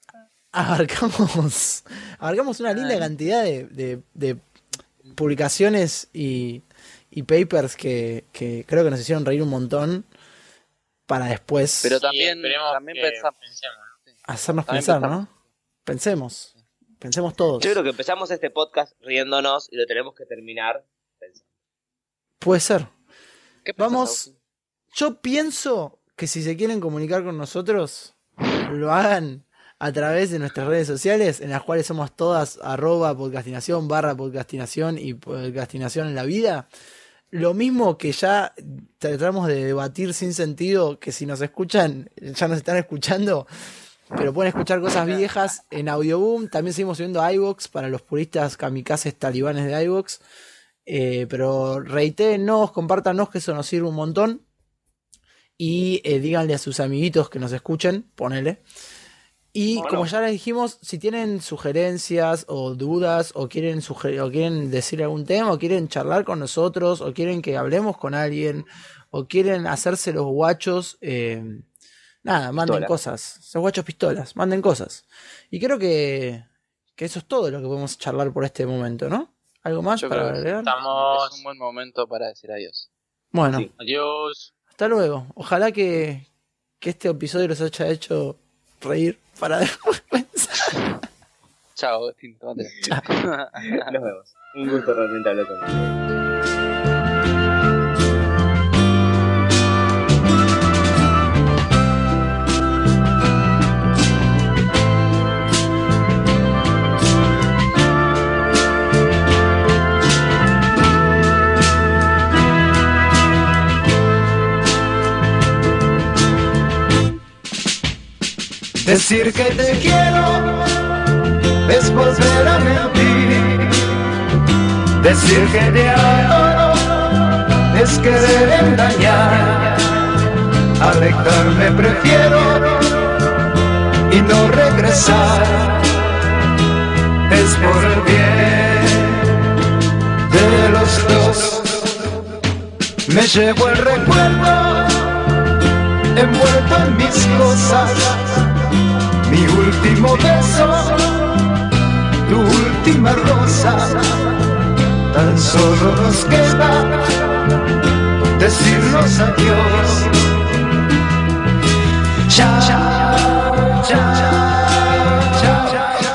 abarcamos una linda cantidad de publicaciones y papers que creo que nos hicieron reír un montón para después Pero Y también esperemos que pensamos. pensemos, ¿no? hacernos también pensar, pensamos. ¿no? Pensemos todos. Yo creo que empezamos este podcast riéndonos y lo tenemos que terminar pensando. Puede ser. ¿Qué pensás, Vamos, Agustín? yo pienso que si se quieren comunicar con nosotros, lo hagan a través de nuestras redes sociales, en las cuales somos todas @podcastinación, /podcastinación y podcastinación en la vida. Lo mismo que ya tratamos de debatir sin sentido, que si nos escuchan, ya nos están escuchando, pero pueden escuchar cosas viejas en Audioboom. También seguimos subiendo a iVoox para los puristas kamikazes talibanes de iVoox. Pero reitéennos, compártanos, que eso nos sirve un montón. Y díganle a sus amiguitos que nos escuchen, ponele. Y Bueno. como ya les dijimos, si tienen sugerencias o dudas, o quieren decir algún tema, o quieren charlar con nosotros, o quieren que hablemos con alguien, o quieren hacerse los guachos, nada, manden Pistola. cosas. Esos guachos pistolas, manden cosas. Y creo que eso es todo lo que podemos charlar por este momento, ¿no? ¿Algo más Yo para creo que agregar? Estamos. Es un buen momento para decir adiós. Bueno, Sí. Adiós. hasta luego. Ojalá que este episodio los haya hecho reír para después pensar. Chao, Agustín, tómatela. Nos vemos. Un gusto realmente hablar contigo. Decir que te quiero es volver a mentir. Decir que te adoro es querer engañar. Alejarme prefiero y no regresar. Es por el bien de los dos. Me llevo el recuerdo envuelto en mis cosas. Mi último beso, tu última rosa. Tan solo nos queda decirnos adiós.